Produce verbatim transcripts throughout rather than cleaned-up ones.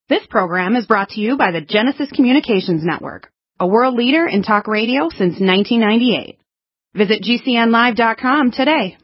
This program is brought to you by the Genesis Communications Network, a world leader in talk radio since nineteen ninety-eight. Visit G C N live dot com today.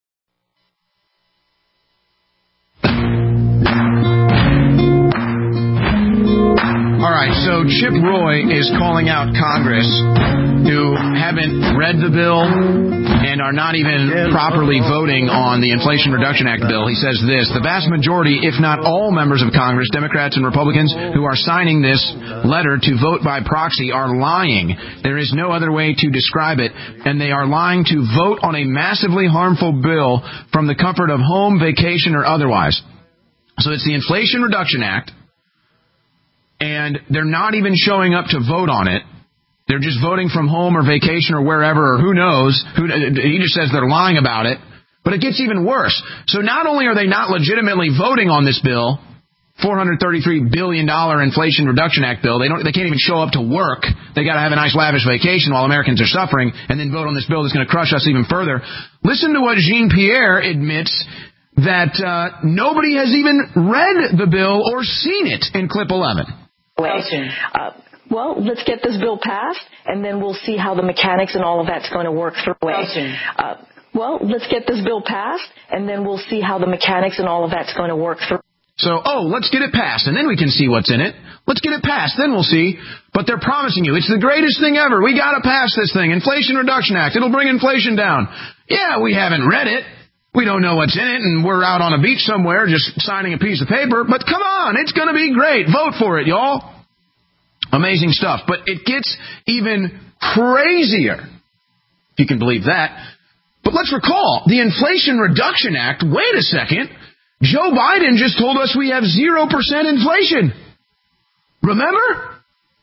All right, so Chip Roy is calling out Congress who haven't read the bill and are not even properly voting on the Inflation Reduction Act bill. He says this: the vast majority, if not all members of Congress, Democrats and Republicans, who are signing this letter to vote by proxy are lying. There is no other way to describe it, and they are lying to vote on a massively harmful bill from the comfort of home, vacation, or otherwise. So it's the Inflation Reduction Act, and they're not even showing up to vote on it. They're just voting from home or vacation or wherever, or who knows. Who, he just says they're lying about it. But it gets even worse. So not only are they not legitimately voting on this bill, four hundred thirty-three billion dollars Inflation Reduction Act bill, they don't. They can't even show up to work. They got to have a nice lavish vacation while Americans are suffering, and then vote on this bill that's going to crush us even further. Listen to what Jean-Pierre admits, that uh, nobody has even read the bill or seen it in clip eleven. Uh, well, let's get this bill passed, and then we'll see how the mechanics and all of that's going to work through. Uh, well, let's get this bill passed, and then we'll see how the mechanics and all of that's going to work through. So, oh, let's get it passed, and then we can see what's in it. Let's get it passed, then we'll see. But they're promising you, it's the greatest thing ever. We got to pass this thing, Inflation Reduction Act. It'll bring inflation down. Yeah, we haven't read it. We don't know what's in it, and we're out on a beach somewhere just signing a piece of paper. But come on, it's going to be great. Vote for it, y'all. Amazing stuff. But it gets even crazier, if you can believe that. But let's recall, the Inflation Reduction Act, wait a second, Joe Biden just told us we have zero percent inflation. Remember?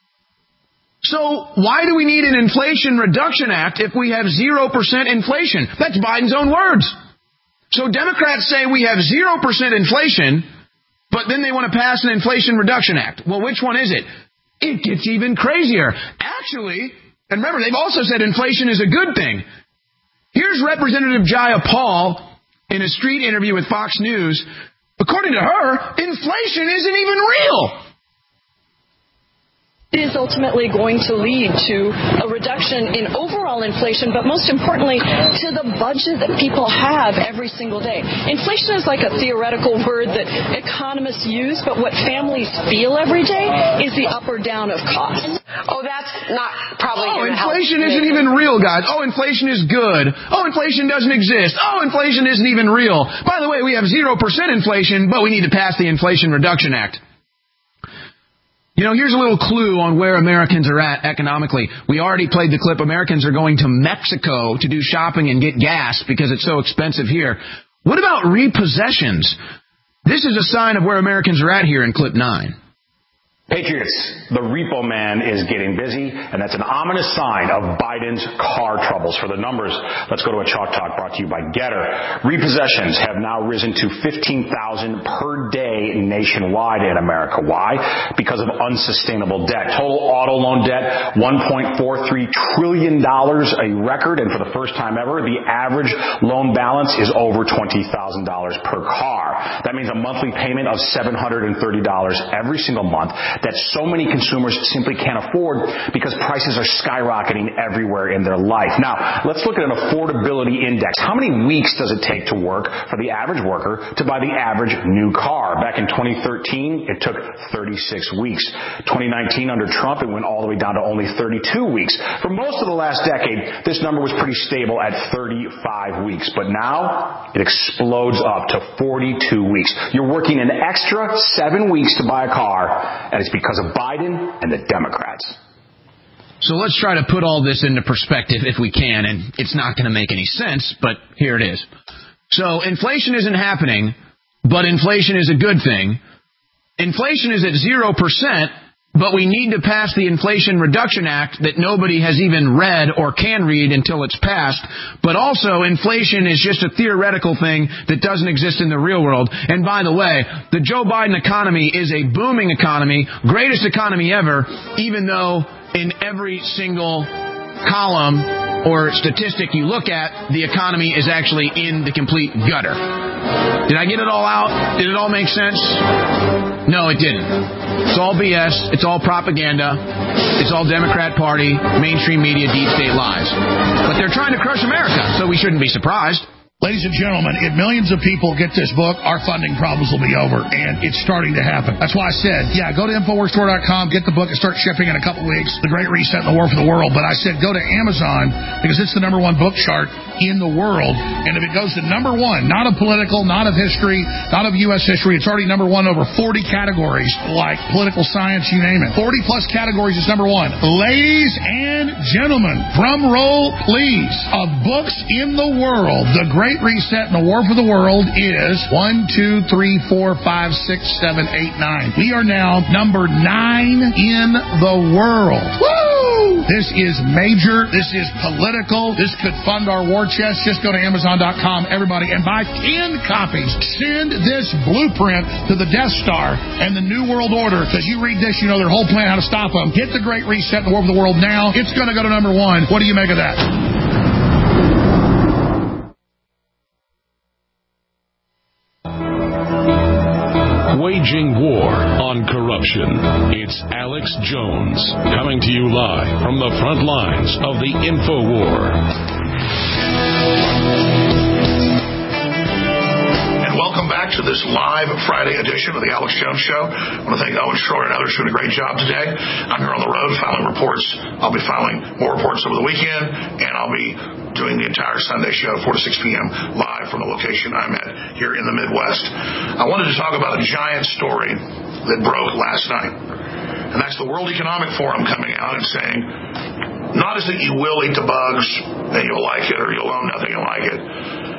So why do we need an Inflation Reduction Act if we have zero percent inflation? That's Biden's own words. So Democrats say we have zero percent inflation, but then they want to pass an Inflation Reduction Act. Well, which one is it? It gets even crazier. Actually, and remember, they've also said inflation is a good thing. Here's Representative Jaya Paul in a street interview with Fox News. According to her, inflation isn't even real. It is ultimately going to lead to a reduction in overall inflation, but most importantly, to the budget that people have every single day. Inflation is like a theoretical word that economists use, but what families feel every day is the up or down of costs. Oh, that's not probably Oh, inflation isn't even real, guys. Oh, inflation is good. Oh, inflation doesn't exist. Oh, inflation isn't even real. By the way, we have zero percent inflation, but we need to pass the Inflation Reduction Act. You know, here's a little clue on where Americans are at economically. We already played the clip. Americans are going to Mexico to do shopping and get gas because it's so expensive here. What about repossessions? This is a sign of where Americans are at here in clip nine. Patriots, the repo man is getting busy, and that's an ominous sign of Biden's car troubles. For the numbers, let's go to a Chalk Talk brought to you by Getter. Repossessions have now risen to fifteen thousand per day nationwide in America. Why? Because of unsustainable debt. Total auto loan debt, one point four three trillion dollars, a record, and for the first time ever, the average loan balance is over twenty thousand dollars per car. That means a monthly payment of seven hundred thirty dollars every single month that so many consumers simply can't afford because prices are skyrocketing everywhere in their life. Now, let's look at an affordability index. How many weeks does it take to work for the average worker to buy the average new car? Back in twenty thirteen, it took thirty-six weeks. twenty nineteen, under Trump, it went all the way down to only thirty-two weeks. For most of the last decade, this number was pretty stable at thirty-five weeks. But now, it explodes up to forty-two weeks. You're working an extra seven weeks to buy a car, and it's because of Biden and the Democrats. So let's try to put all this into perspective if we can, and it's not going to make any sense, but here it is. So inflation isn't happening, but inflation is a good thing. Inflation is at zero percent, but we need to pass the Inflation Reduction Act that nobody has even read or can read until it's passed. But also, inflation is just a theoretical thing that doesn't exist in the real world. And by the way, the Joe Biden economy is a booming economy, greatest economy ever, even though in every single column or statistic you look at, the economy is actually in the complete gutter. Did I get it all out? Did it all make sense? No, it didn't. It's all B S. It's all propaganda. It's all Democrat Party, mainstream media, deep state lies. But they're trying to crush America, so we shouldn't be surprised. Ladies and gentlemen, if millions of people get this book, our funding problems will be over, and it's starting to happen. That's why I said, yeah, go to Infowars Store dot com, get the book, and start shipping in a couple weeks. The Great Reset and the War for the World. But I said go to Amazon because it's the number one book chart in the world, and if it goes to number one, not of political, not of history, not of U S history, it's already number one over forty categories, like political science, you name it. forty-plus categories is number one. Ladies and gentlemen, drum roll, please, of books in the world, The Great Reset and the War for the World is one, two, three, four, five, six, seven, eight, nine. We are now number nine in the world. Woo! This is major. This is political. This could fund our war chest. Just go to Amazon dot com, everybody, and buy ten copies. Send this blueprint to the Death Star and the New World Order, because you read this, you know their whole plan, how to stop them. Get The Great Reset and the War for the World now. It's going to go to number one. What do you make of that? Waging war on corruption. It's Alex Jones coming to you live from the front lines of the InfoWar. Welcome back to this live Friday edition of the Alex Jones Show. I want to thank Owen Shroyer and others doing a great job today. I'm here on the road filing reports. I'll be filing more reports over the weekend, and I'll be doing the entire Sunday show, four to six p.m., live from the location I'm at here in the Midwest. I wanted to talk about a giant story that broke last night, and that's the World Economic Forum coming out and saying, not as that you will eat the bugs and you'll like it, or you'll own nothing and like it,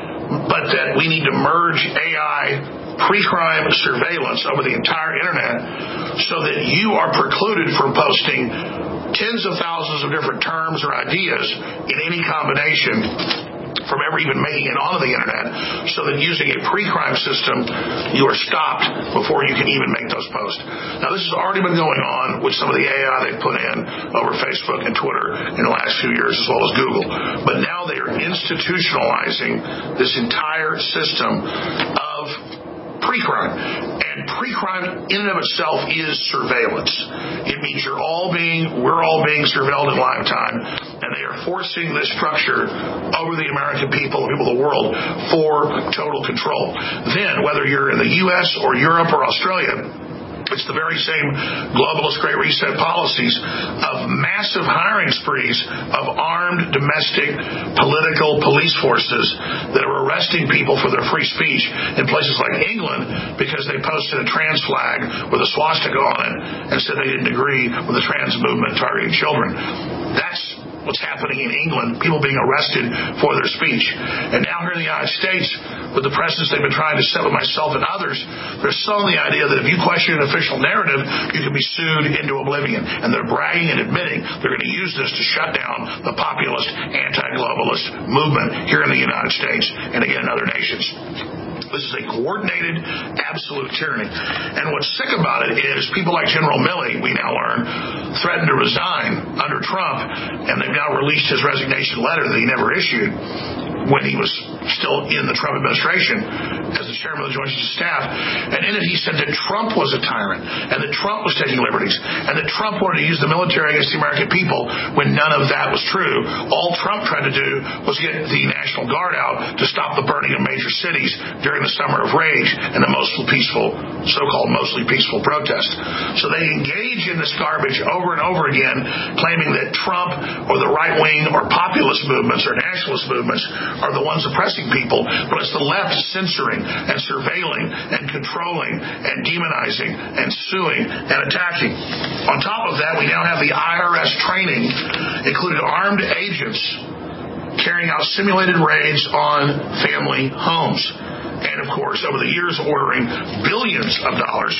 but that we need to merge A I pre-crime surveillance over the entire internet so that you are precluded from posting tens of thousands of different terms or ideas in any combination from ever even making it onto the internet, so that using a pre-crime system, you are stopped before you can even make those posts. Now, this has already been going on with some of the A I they've put in over Facebook and Twitter in the last few years, as well as Google. But now they are institutionalizing this entire system of pre-crime. And pre-crime in and of itself is surveillance. It means you're all being, we're all being surveilled in live time, and they are forcing this structure over the American people, the people of the world, for total control. Then, whether you're in the U S or Europe or Australia, it's the very same globalist Great Reset policies of massive hiring sprees of armed domestic political police forces that are arresting people for their free speech in places like England because they posted a trans flag with a swastika on it and said they didn't agree with the trans movement targeting children. That's what's happening in England, people being arrested for their speech. And now here in the United States, with the precedents they've been trying to set with myself and others, they're selling the idea that if you question an official narrative, you can be sued into oblivion. And they're bragging and admitting they're going to use this to shut down the populist, anti-globalist movement here in the United States and again in other nations. This is a coordinated, absolute tyranny. And what's sick about it is people like General Milley, we now learn, threatened to resign under Trump, and they've now released his resignation letter that he never issued when he was still in the Trump administration as the chairman of the Joint Chiefs of Staff. And in it he said that Trump was a tyrant, and that Trump was taking liberties, and that Trump wanted to use the military against the American people when none of that was true. All Trump tried to do was get the National Guard out to stop the burning of major cities during the Summer of Rage and the most peaceful, so-called mostly peaceful protest. So they engage in this garbage over and over again, claiming that Trump or the right-wing or populist movements or nationalist movements are the ones oppressing people, but it's the left censoring and surveilling and controlling and demonizing and suing and attacking. On top of that, we now have the I R S training, including armed agents carrying out simulated raids on family homes. And, of course, over the years, ordering billions of dollars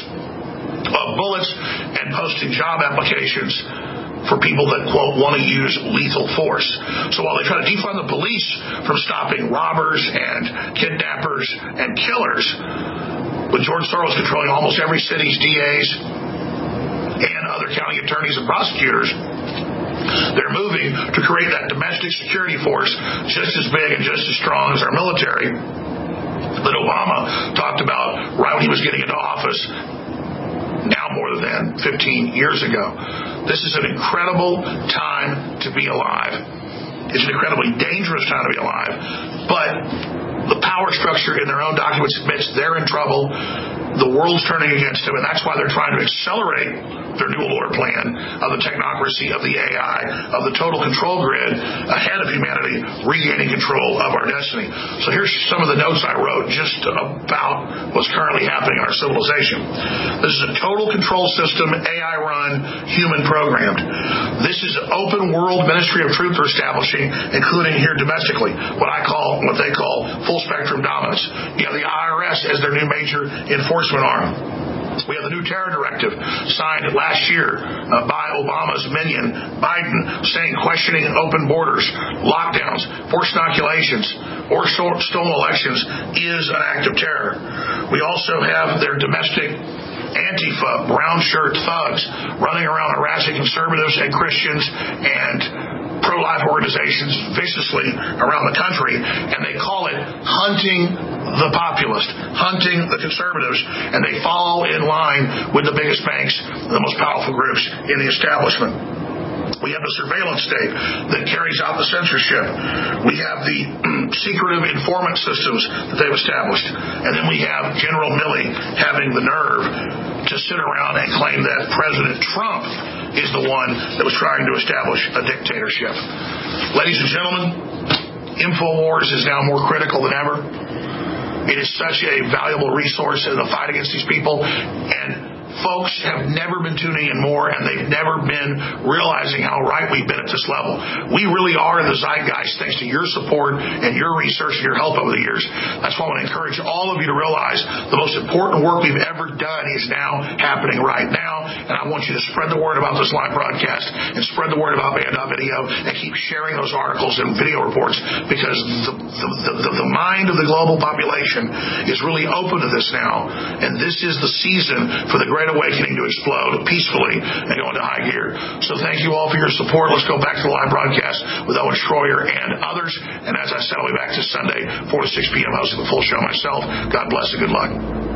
of bullets and posting job applications for people that, quote, want to use lethal force. So while they try to defund the police from stopping robbers and kidnappers and killers, with George Soros controlling almost every city's D As and other county attorneys and prosecutors, they're moving to create that domestic security force just as big and just as strong as our military that Obama talked about right when he was getting into office now more than fifteen years ago. This is an incredible time to be alive. It's an incredibly dangerous time to be alive, but the power structure in their own documents admits they're in trouble. The world's turning against them, and that's why they're trying to accelerate their New World Order plan of the technocracy, of the A I, of the total control grid ahead of humanity regaining control of our destiny. So here's some of the notes I wrote just about what's currently happening in our civilization. This is a total control system, A I-run, human-programmed. This is an open world ministry of truth they're establishing, including here domestically, what I call, what they call full-spectrum dominance. You have the I R S as their new major enforcement arm. We have the new terror directive signed last year uh, by Obama's minion, Biden, saying questioning open borders, lockdowns, forced inoculations, or stolen elections is an act of terror. We also have their domestic Antifa, brown shirt thugs running around harassing conservatives and Christians and pro-life organizations viciously around the country, and they call it hunting the populist, hunting the conservatives, and they follow in line with the biggest banks, the most powerful groups in the establishment. We have the surveillance state that carries out the censorship. We have the secretive informant systems that they've established. And then we have General Milley having the nerve to sit around and claim that President Trump is the one that was trying to establish a dictatorship. Ladies and gentlemen, InfoWars is now more critical than ever. It is such a valuable resource in the fight against these people, and folks have never been tuning in more, and they've never been realizing how right we've been at this level. We really are in the zeitgeist thanks to your support and your research and your help over the years. That's why I want to encourage all of you to realize the most important work we've ever done is now happening right now, and I want you to spread the word about this live broadcast and spread the word about Banned Video and keep sharing those articles and video reports, because the, the, the, the mind of the global population is really open to this now, and this is the season for the great awakening to explode peacefully and go into high gear. So thank you all for your support. Let's go back to the live broadcast with Owen Schroyer and others. And as I said, I'll be back this Sunday, four to six p.m. hosting the full show myself. God bless and good luck.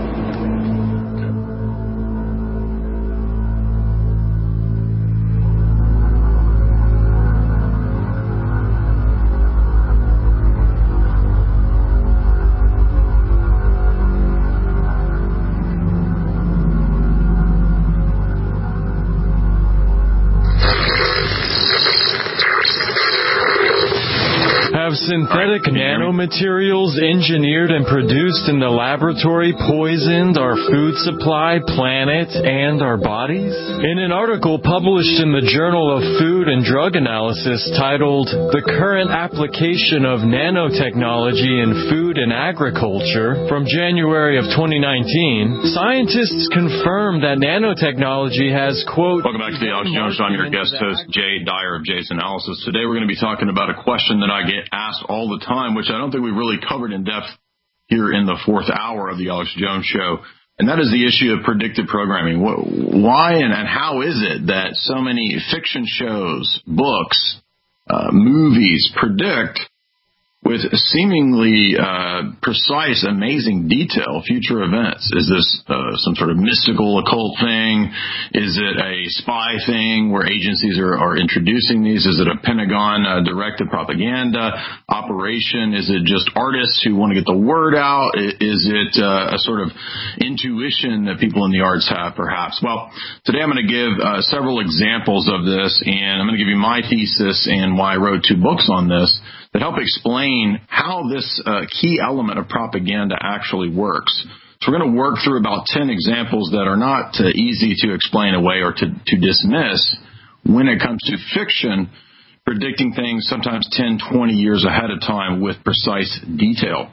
Synthetic nanomaterials engineered and produced in the laboratory poisoned our food supply, planet, and our bodies? In an article published in the Journal of Food and Drug Analysis titled The Current Application of Nanotechnology in Food and Agriculture from January of twenty nineteen, scientists confirm that nanotechnology has, quote... Welcome back to the Alex Jones Show. I'm your guest host, Jay Dyer of Jay's Analysis. Today we're going to be talking about a question that I get asked all the time, which I don't think we really covered in depth here in the fourth hour of the Alex Jones Show, and that is the issue of predictive programming. Why and, and how is it that so many fiction shows, books, uh, movies predict with seemingly uh, precise, amazing detail future events? Is this uh, some sort of mystical occult thing? Is it a spy thing where agencies are, are introducing these? Is it a Pentagon-directed uh, propaganda operation? Is it just artists who want to get the word out? Is it uh, a sort of intuition that people in the arts have, perhaps? Well, today I'm going to give uh, several examples of this, and I'm going to give you my thesis and why I wrote two books on this that help explain how this uh, key element of propaganda actually works. So we're going to work through about ten examples that are not uh, easy to explain away or to, to dismiss when it comes to fiction, predicting things sometimes ten, twenty years ahead of time with precise detail.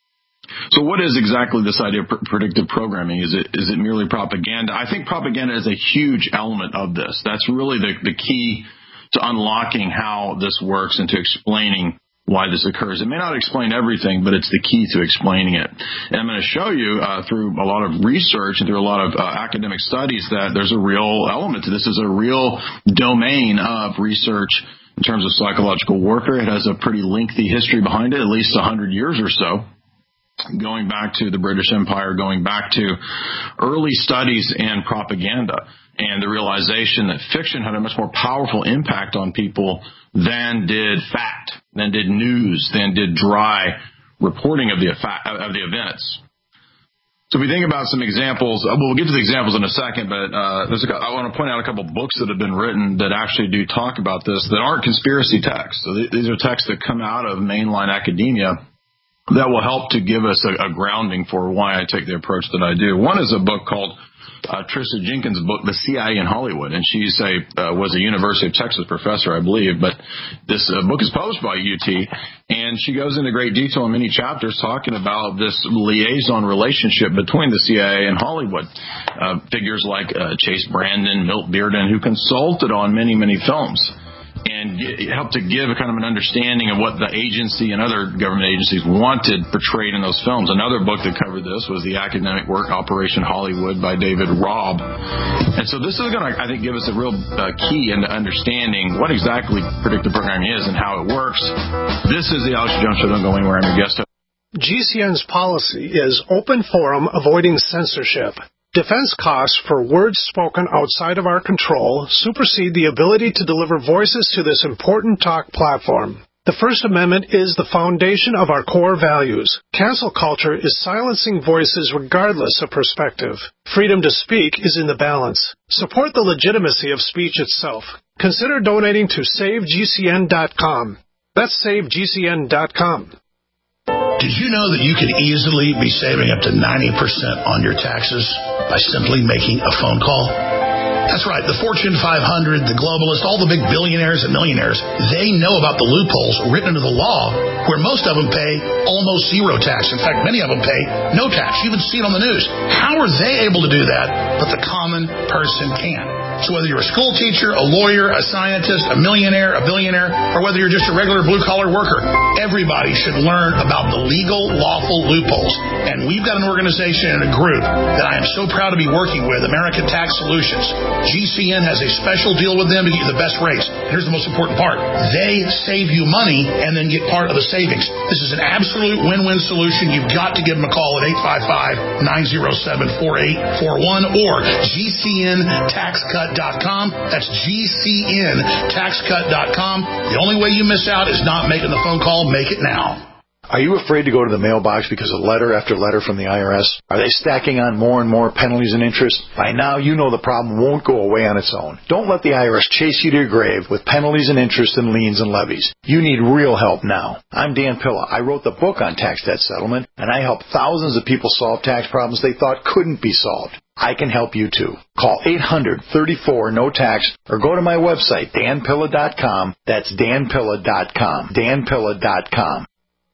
So what is exactly this idea of pr- predictive programming? Is it is it merely propaganda? I think propaganda is a huge element of this. That's really the, the key to unlocking how this works and to explaining why this occurs. It may not explain everything, but it's the key to explaining it. And I'm going to show you uh, through a lot of research and through a lot of uh, academic studies that there's a real element to this. This is a real domain of research in terms of psychological warfare. It has a pretty lengthy history behind it, at least one hundred years or so. going back to the British Empire, going back to early studies in propaganda, and the realization that fiction had a much more powerful impact on people than did fact, than did news, than did dry reporting of the of the events. So if we think about some examples, we'll get to the examples in a second, but uh, there's a, I want to point out a couple of books that have been written that actually do talk about this that aren't conspiracy texts. So th- these are texts that come out of mainline academia that will help to give us a, a grounding for why I take the approach that I do. One is a book called uh, Tricia Jenkins' book, The C I A in Hollywood, and she's a uh, was a University of Texas professor, I believe, but this uh, book is published by U T, and she goes into great detail in many chapters talking about this liaison relationship between the C I A and Hollywood. Uh, figures like uh, Chase Brandon, Milt Bearden, who consulted on many, many films, and get, helped to give a kind of an understanding of what the agency and other government agencies wanted portrayed in those films. Another book that covered this was the academic work Operation Hollywood by David Robb. And so this is going to, I think, give us a real uh, key into understanding what exactly predictive programming is and how it works. This is the Alex Jones Show. Don't go anywhere. I'm your guest. G C N's policy is open forum, avoiding censorship. Defense costs for words spoken outside of our control supersede the ability to deliver voices to this important talk platform. The First Amendment is the foundation of our core values. Cancel culture is silencing voices regardless of perspective. Freedom to speak is in the balance. Support the legitimacy of speech itself. Consider donating to save G C N dot com. That's save G C N dot com. Did you know that you could easily be saving up to ninety percent on your taxes by simply making a phone call? That's right. The Fortune five hundred, the globalists, all the big billionaires and millionaires, they know about the loopholes written into the law where most of them pay almost zero tax. In fact, many of them pay no tax. You even see it on the news. How are they able to do that, but the common person can't? So whether you're a school teacher, a lawyer, a scientist, a millionaire, a billionaire, or whether you're just a regular blue-collar worker, everybody should learn about the legal, lawful loopholes. And we've got an organization and a group that I am so proud to be working with, American Tax Solutions. G C N has a special deal with them to get you the best rates. Here's the most important part. They save you money and then get part of the savings. This is an absolute win-win solution. You've got to give them a call at eight five five, nine oh seven, four eight four one or G C N tax cut dot com. That's G C N tax cut dot com. The only way you miss out is not making the phone call. Make it now. Are you afraid to go to the mailbox because of letter after letter from the I R S? Are they stacking on more and more penalties and interest? By now, you know the problem won't go away on its own. Don't let the I R S chase you to your grave with penalties and interest and liens and levies. You need real help now. I'm Dan Pilla. I wrote the book on tax debt settlement, and I help thousands of people solve tax problems they thought couldn't be solved. I can help you too. Call eight hundred, thirty-four, no tax or go to my website, dan pilla dot com. That's dan pilla dot com. dan pilla dot com.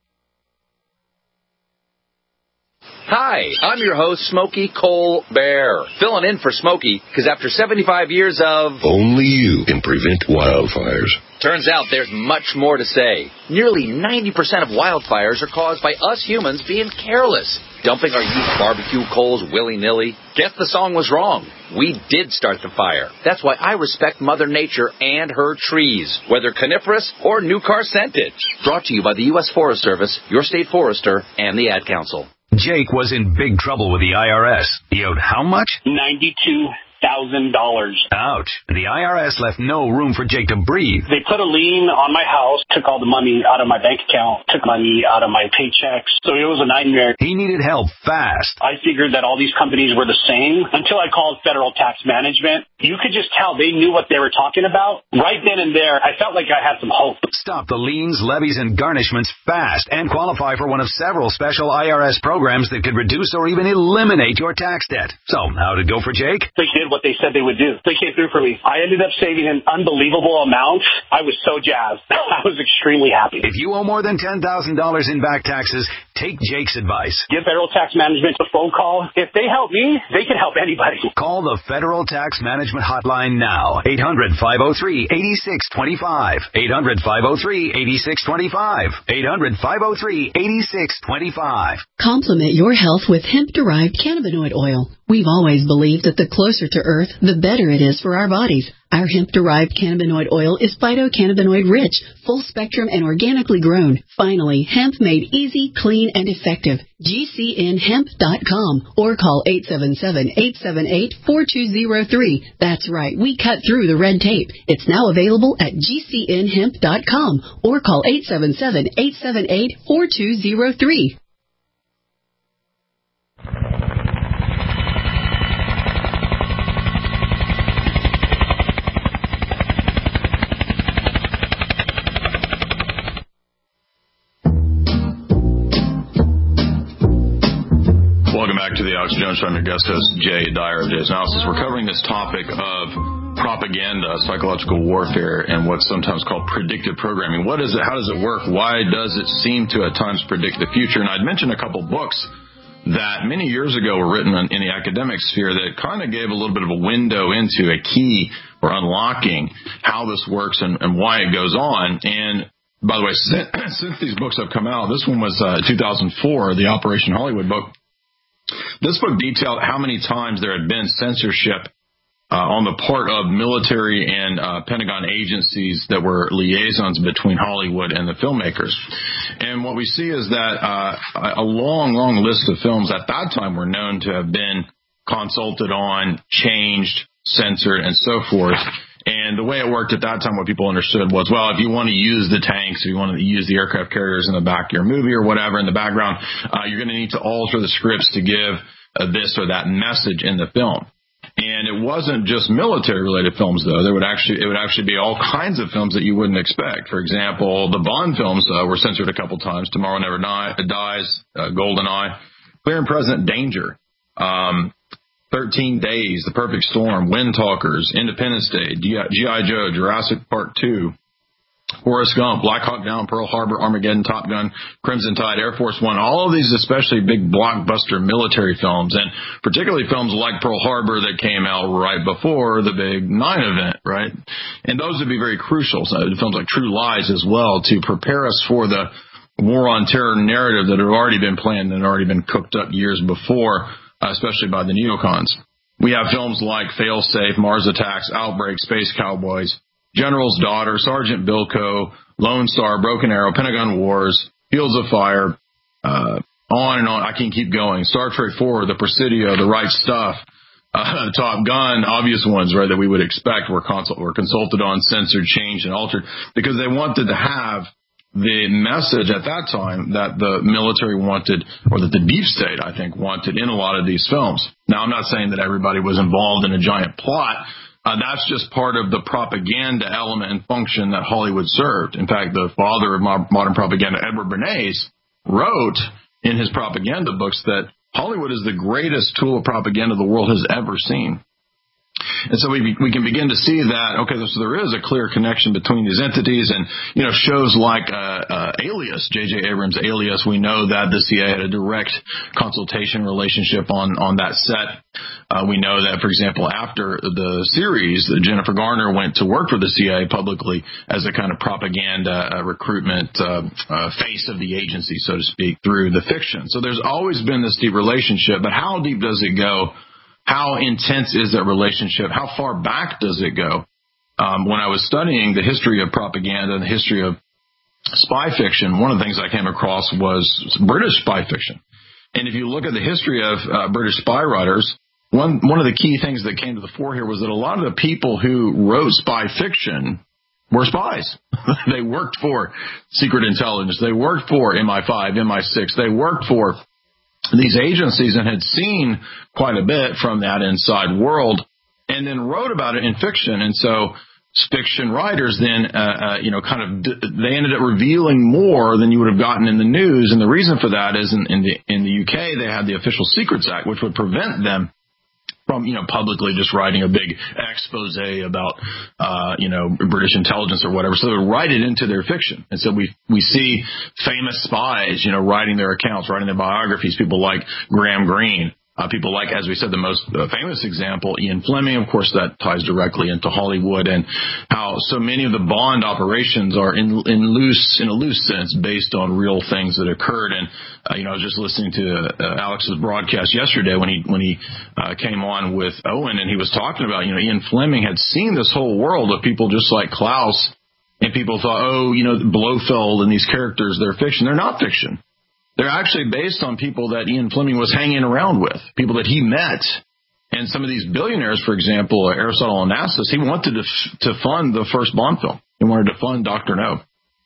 Hi, I'm your host, Smokey Cole Bear, filling in for Smokey, because after seventy-five years of... Only you can prevent wildfires. Turns out there's much more to say. Nearly ninety percent of wildfires are caused by us humans being careless, dumping our used barbecue coals willy-nilly. Guess the song was wrong. We did start the fire. That's why I respect Mother Nature and her trees, whether coniferous or new car scented. Brought to you by the U S Forest Service, your state forester, and the Ad Council. Jake was in big trouble with the I R S. He owed how much? ninety-two thousand dollars. Ouch. The I R S left no room for Jake to breathe. They put a lien on my house, took all the money out of my bank account, took money out of my paychecks. So it was a nightmare. He needed help fast. I figured that all these companies were the same until I called Federal Tax Management. You could just tell they knew what they were talking about. Right then and there, I felt like I had some hope. Stop the liens, levies, and garnishments fast and qualify for one of several special I R S programs that could reduce or even eliminate your tax debt. So, how'd it go for Jake? They did what they said they would do. They came through for me. I ended up saving an unbelievable amount. I was so jazzed. I was extremely happy. If you owe more than ten thousand dollars in back taxes, take Jake's advice. Give Federal Tax Management a phone call. If they help me, they can help anybody. Call the Federal Tax Management Hotline now. eight hundred, five oh three, eight six two five. eight hundred, five oh three, eight six two five. eight hundred, five oh three, eight six two five. Complement your health with hemp-derived cannabinoid oil. We've always believed that the closer to Earth, the better it is for our bodies. Our hemp-derived cannabinoid oil is phytocannabinoid-rich, full-spectrum, and organically grown. Finally, hemp made easy, clean, and effective. G C N hemp dot com or call eight seven seven, eight seven eight, four two zero three. That's right, we cut through the red tape. It's now available at G C N hemp dot com or call eight seven seven, eight seven eight, four two zero three. Welcome back to the Alex Jones Show. I'm your guest host, Jay Dyer of Jay's Analysis. We're covering this topic of propaganda, psychological warfare, and what's sometimes called predictive programming. What is it? How does it work? Why does it seem to at times predict the future? And I'd mentioned a couple books that many years ago were written in the academic sphere that kind of gave a little bit of a window into a key for unlocking how this works and, and why it goes on. And by the way, since, since these books have come out, this one was uh, two thousand four, the Operation Hollywood book. This book detailed how many times there had been censorship uh, on the part of military and uh, Pentagon agencies that were liaisons between Hollywood and the filmmakers. And what we see is that uh, a long, long list of films at that time were known to have been consulted on, changed, censored, and so forth. And the way it worked at that time, what people understood was, well, if you want to use the tanks, if you want to use the aircraft carriers in the back of your movie or whatever in the background, uh, you're going to need to alter the scripts to give uh, this or that message in the film. And it wasn't just military-related films, though. There would actually, it would actually be all kinds of films that you wouldn't expect. For example, the Bond films uh, were censored a couple times. Tomorrow Never Dies, uh, GoldenEye, Clear and Present Danger. Um, thirteen days, The Perfect Storm, Wind Talkers, Independence Day, G I. Joe, Jurassic Park two, Forrest Gump, Black Hawk Down, Pearl Harbor, Armageddon, Top Gun, Crimson Tide, Air Force One, all of these especially big blockbuster military films, and particularly films like Pearl Harbor that came out right before the big nine event, right? And those would be very crucial. So films like True Lies as well, to prepare us for the war on terror narrative that had already been planned and already been cooked up years before, Uh, especially by the neocons. We have films like Failsafe, Mars Attacks, Outbreak, Space Cowboys, General's Daughter, Sergeant Bilko, Lone Star, Broken Arrow, Pentagon Wars, Fields of Fire, uh, on and on. I can keep going. Star Trek four, The Presidio, The Right Stuff, uh, Top Gun, obvious ones, right, that we would expect were, consult- were consulted on, censored, changed, and altered because they wanted to have the message at that time that the military wanted, or that the deep state, I think, wanted in a lot of these films. Now, I'm not saying that everybody was involved in a giant plot. Uh, that's just part of the propaganda element and function that Hollywood served. In fact, the father of modern propaganda, Edward Bernays, wrote in his propaganda books that Hollywood is the greatest tool of propaganda the world has ever seen. And so we we can begin to see that, okay, so there is a clear connection between these entities. And, you know, shows like uh, uh, Alias, J J Abrams' Alias, we know that the C I A had a direct consultation relationship on, on that set. Uh, we know that, for example, after the series, Jennifer Garner went to work for the C I A publicly as a kind of propaganda uh, recruitment uh, uh, face of the agency, so to speak, through the fiction. So there's always been this deep relationship, but how deep does it go? How intense is that relationship? How far back does it go? Um, when I was studying the history of propaganda and the history of spy fiction, one of the things I came across was British spy fiction. And if you look at the history of uh, British spy writers, one one of the key things that came to the fore here was that a lot of the people who wrote spy fiction were spies. They worked for secret intelligence. They worked for M I five, M I six. They worked for these agencies and had seen quite a bit from that inside world and then wrote about it in fiction. And so fiction writers then, uh, uh, you know, kind of, they ended up revealing more than you would have gotten in the news. And the reason for that is in, in the, in the U K, they had the Official Secrets Act, which would prevent them from, you know, publicly just writing a big expose about, uh, you know, British intelligence or whatever. So they would write it into their fiction. And so we, we see famous spies, you know, writing their accounts, writing their biographies, people like Graham Greene, Uh, people like, as we said, the most uh, famous example, Ian Fleming. Of course, that ties directly into Hollywood and how so many of the Bond operations are in, in loose, in a loose sense, based on real things that occurred. And uh, you know, I was just listening to uh, Alex's broadcast yesterday when he when he uh, came on with Owen, and he was talking about, you know, Ian Fleming had seen this whole world of people just like Klaus, and people thought, oh, you know, Blofeld and these characters, they're fiction. They're not fiction. They're actually based on people that Ian Fleming was hanging around with, people that he met. And some of these billionaires, for example, Aristotle Onassis, he wanted to to fund the first Bond film. He wanted to fund Doctor No.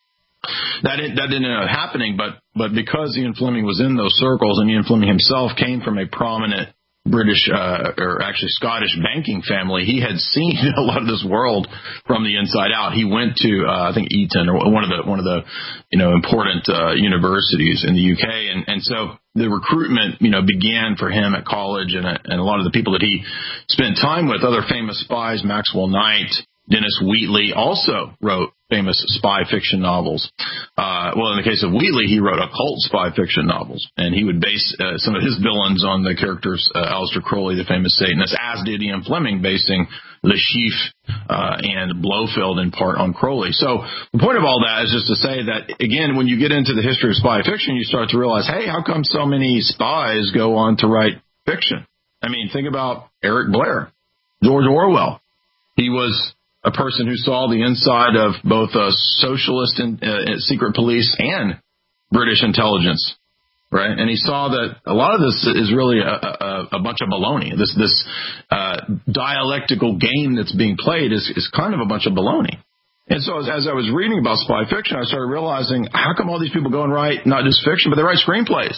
That didn't, that didn't end up happening, but but because Ian Fleming was in those circles, and Ian Fleming himself came from a prominent British, uh, or actually Scottish banking family, he had seen a lot of this world from the inside out. He went to, uh, I think Eton, or one of the, one of the, you know, important, uh, universities in the U K. And, and so the recruitment, you know, began for him at college, and, and a lot of the people that he spent time with, other famous spies, Maxwell Knight, Dennis Wheatley, also wrote famous spy fiction novels. Uh, well, in the case of Wheatley, he wrote occult spy fiction novels, and he would base uh, some of his villains on the characters, uh, Aleister Crowley, the famous Satanist, as did Ian Fleming, basing Le Chiffre uh, and Blofeld in part on Crowley. So the point of all that is just to say that, again, when you get into the history of spy fiction, you start to realize, hey, how come so many spies go on to write fiction? I mean, think about Eric Blair, George Orwell. He was a person who saw the inside of both a socialist and uh, secret police and British intelligence, right? And he saw that a lot of this is really a, a, a bunch of baloney. This this uh, dialectical game that's being played is, is kind of a bunch of baloney. And so as, as I was reading about spy fiction, I started realizing, how come all these people go and write not just fiction, but they write screenplays?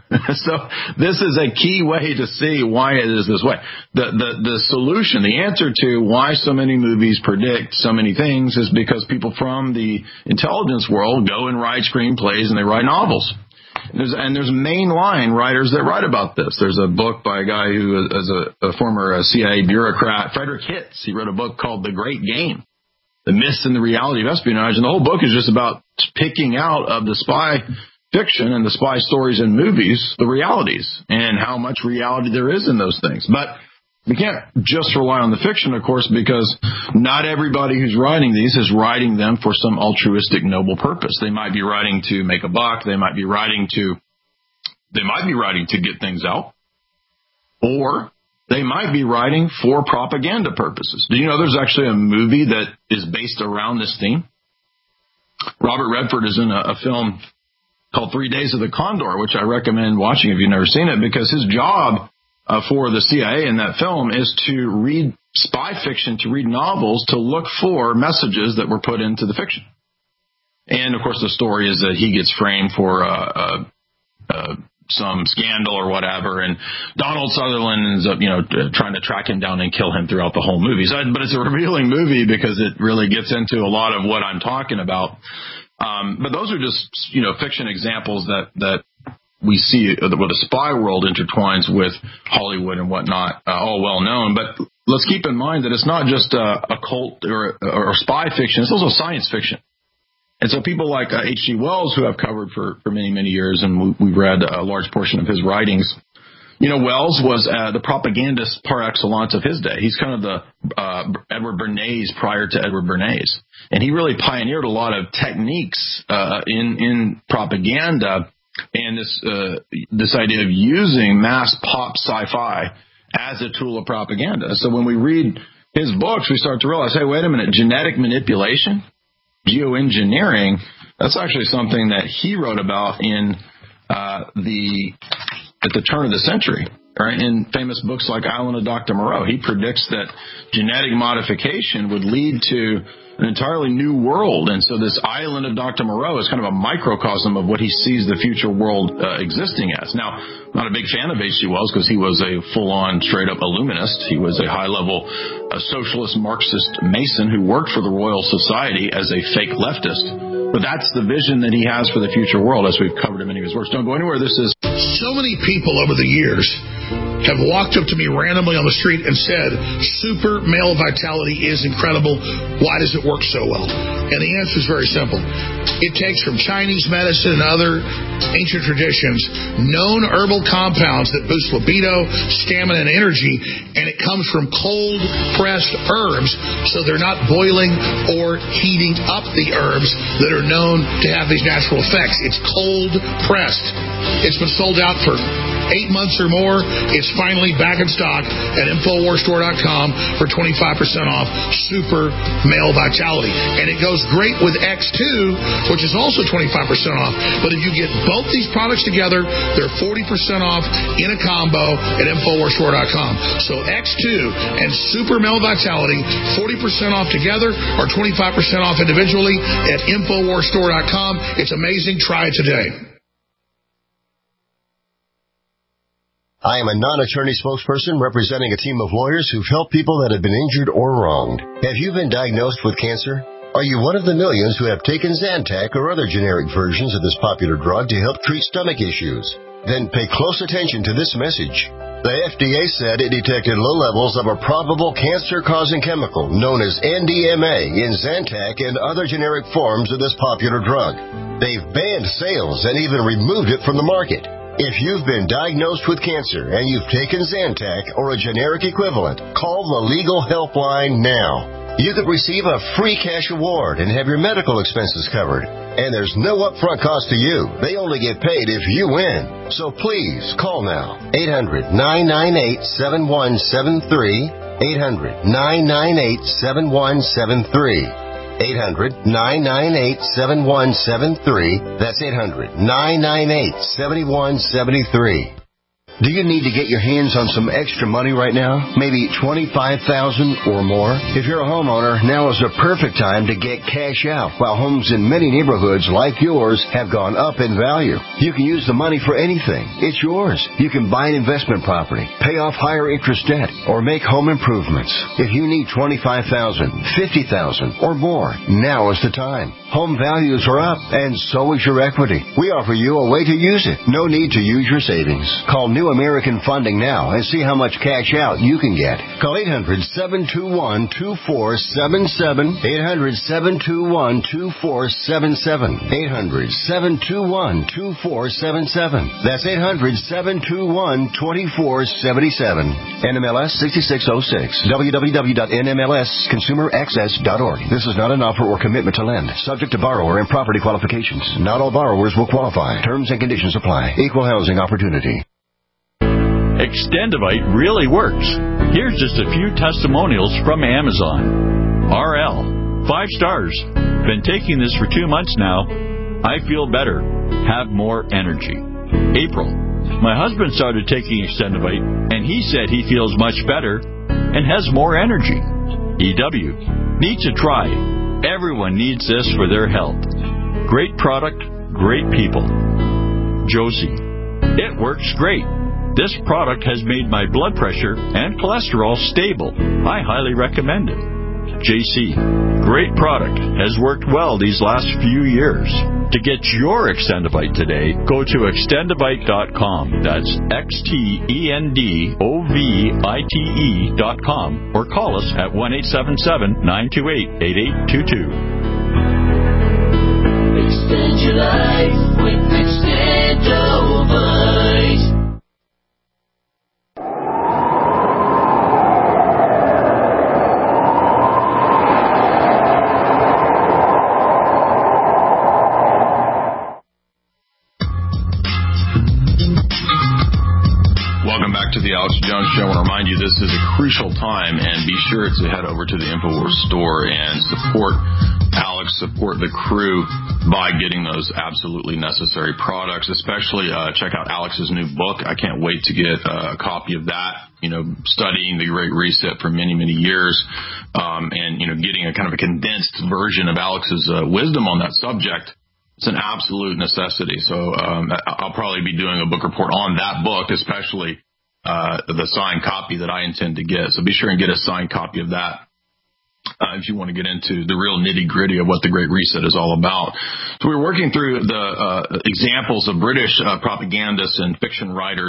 So this is a key way to see why it is this way. The, the, the solution, the answer to why so many movies predict so many things is because people from the intelligence world go and write screenplays and they write novels. There's, and there's mainline writers that write about this. There's a book by a guy who is a, a former C I A bureaucrat, Frederick Hitz. He wrote a book called The Great Game, The Myths and the Reality of Espionage. And the whole book is just about picking out of the spy fiction and the spy stories and movies, the realities, and how much reality there is in those things. But we can't just rely on the fiction, of course, because not everybody who's writing these is writing them for some altruistic, noble purpose. They might be writing to make a buck. They might be writing to, they might be writing to get things out, or they might be writing for propaganda purposes. Do you know there's actually a movie that is based around this theme? Robert Redford is in a, a film called Three Days of the Condor, which I recommend watching if you've never seen it, because his job uh, for the C I A in that film is to read spy fiction, to read novels, to look for messages that were put into the fiction. And, of course, the story is that he gets framed for uh, uh, uh, some scandal or whatever, and Donald Sutherland ends up, you know, trying to track him down and kill him throughout the whole movie. So, but it's a revealing movie because it really gets into a lot of what I'm talking about. Um, but those are just, you know, fiction examples that, that we see where the spy world intertwines with Hollywood and whatnot, uh, all well known. But let's keep in mind that it's not just uh, occult or, or spy fiction. It's also science fiction. And so people like uh, H G Wells, who I've covered for, for many, many years, and we, we've read a large portion of his writings. You know, Wells was uh, the propagandist par excellence of his day. He's kind of the uh, Edward Bernays prior to Edward Bernays. And he really pioneered a lot of techniques uh, in, in propaganda and this uh, this idea of using mass pop sci-fi as a tool of propaganda. So when we read his books, we start to realize, hey, wait a minute, genetic manipulation, geoengineering, that's actually something that he wrote about in uh, the at the turn of the century, right? In famous books like Island of Doctor Moreau, he predicts that genetic modification would lead to an entirely new world. And so this Island of Doctor Moreau is kind of a microcosm of what he sees the future world uh, existing as. Now, I'm not a big fan of H G Wells because he was a full-on, straight-up Illuminist. He was a high-level a socialist Marxist Mason who worked for the Royal Society as a fake leftist. But that's the vision that he has for the future world, as we've covered in many of his works. Don't go anywhere. This is... So many people over the years have walked up to me randomly on the street and said, Super Male Vitality is incredible. Why does it work so well? And the answer is very simple. It takes from Chinese medicine and other ancient traditions known herbal compounds that boost libido, stamina, and energy, and it comes from cold-pressed herbs, so they're not boiling or heating up the herbs that are known to have these natural effects. It's cold-pressed. It's been sold out for eight months or more. It's finally back in stock at Infowars Store dot com for twenty-five percent off Super Male Vitality. And it goes great with X two, which is also twenty-five percent off. But if you get both these products together, they're forty percent off in a combo at Infowars Store dot com. So X two and Super Male Vitality, forty percent off together or twenty-five percent off individually at Infowars Store dot com. It's amazing. Try it today. I am a non-attorney spokesperson representing a team of lawyers who've helped people that have been injured or wronged. Have you been diagnosed with cancer? Are you one of the millions who have taken Zantac or other generic versions of this popular drug to help treat stomach issues? Then pay close attention to this message. The F D A said it detected low levels of a probable cancer-causing chemical known as N D M A in Zantac and other generic forms of this popular drug. They've banned sales and even removed it from the market. If you've been diagnosed with cancer and you've taken Zantac or a generic equivalent, call the Legal Helpline now. You could receive a free cash award and have your medical expenses covered. And there's no upfront cost to you. They only get paid if you win. So please, call now. eight hundred, nine nine eight, seven one seven three. eight hundred, nine nine eight, seven one seven three. eight hundred, nine nine eight, seven one seven three. That's eight hundred, nine nine eight, seven one seven three. Do you need to get your hands on some extra money right now? Maybe twenty-five thousand dollars or more? If you're a homeowner, now is the perfect time to get cash out while homes in many neighborhoods like yours have gone up in value. You can use the money for anything. It's yours. You can buy an investment property, pay off higher interest debt, or make home improvements. If you need twenty-five thousand dollars, fifty thousand dollars or more, now is the time. Home values are up, and so is your equity. We offer you a way to use it. No need to use your savings. Call New American Funding now and see how much cash out you can get. Call eight hundred, seven two one, two four seven seven. eight hundred, seven two one, two four seven seven. eight hundred, seven two one, two four seven seven. That's eight hundred, seven two one, two four seven seven. N M L S sixty-six oh six. w w w dot n m l s consumer access dot org. This is not an offer or commitment to lend. Subject to borrower and property qualifications. Not all borrowers will qualify. Terms and conditions apply. Equal housing opportunity. Extendivite really works. Here's just a few testimonials from Amazon. R L, five stars. Been taking this for two months now. I feel better. Have more energy. April, my husband started taking Extendivite, and he said he feels much better and has more energy. E W, need to try. Everyone needs this for their health. Great product, great people. Josie, it works great. This product has made my blood pressure and cholesterol stable. I highly recommend it. J C, great product. Has worked well these last few years. To get your Extendivite today, go to extendivite dot com. That's X T E N D O V I T E dot com. Or call us at one eight seven seven, nine two eight, eight eight two two. Extend your life with Extendivite. To the Alex Jones Show. I want to remind you this is a crucial time, and be sure to head over to the Infowars store and support Alex, support the crew by getting those absolutely necessary products. Especially uh, check out Alex's new book. I can't wait to get uh, a copy of that. You know, studying the Great Reset for many, many years, um, and you know, getting a kind of a condensed version of Alex's uh, wisdom on that subject. It's an absolute necessity. So um, I'll probably be doing a book report on that book, especially Uh, the signed copy that I intend to get. So be sure and get a signed copy of that uh, if you want to get into the real nitty-gritty of what the Great Reset is all about. So we're working through the uh, examples of British uh, propagandists and fiction writers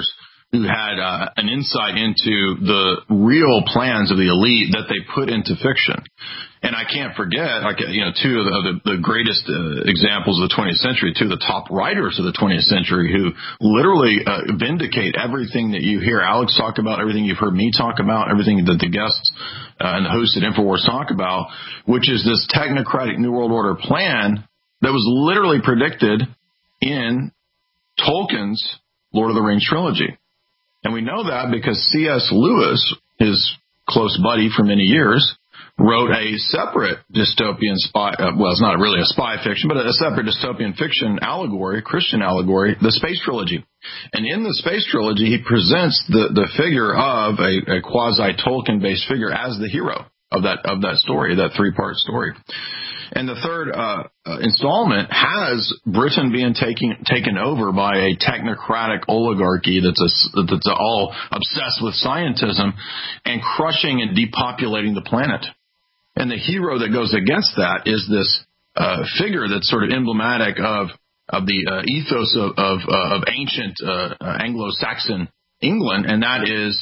who had uh, an insight into the real plans of the elite that they put into fiction. And I can't forget, like, you know, two of the, the, the greatest uh, examples of the twentieth century, two of the top writers of the twentieth century who literally uh, vindicate everything that you hear Alex talk about, everything you've heard me talk about, everything that the guests uh, and the hosts at InfoWars talk about, which is this technocratic New World Order plan that was literally predicted in Tolkien's Lord of the Rings trilogy. And we know that because C S. Lewis, his close buddy for many years, wrote a separate dystopian spy, uh, well, it's not really a spy fiction, but a separate dystopian fiction allegory, Christian allegory, the Space Trilogy. And in the Space Trilogy, he presents the, the figure of a, a quasi-Tolkien-based figure as the hero of that of that story, that three-part story. And the third uh, uh, installment has Britain being taken taken over by a technocratic oligarchy that's a, that's a all obsessed with scientism and crushing and depopulating the planet. And the hero that goes against that is this uh, figure that's sort of emblematic of of the uh, ethos of of, uh, of ancient uh, uh, Anglo-Saxon England, and that is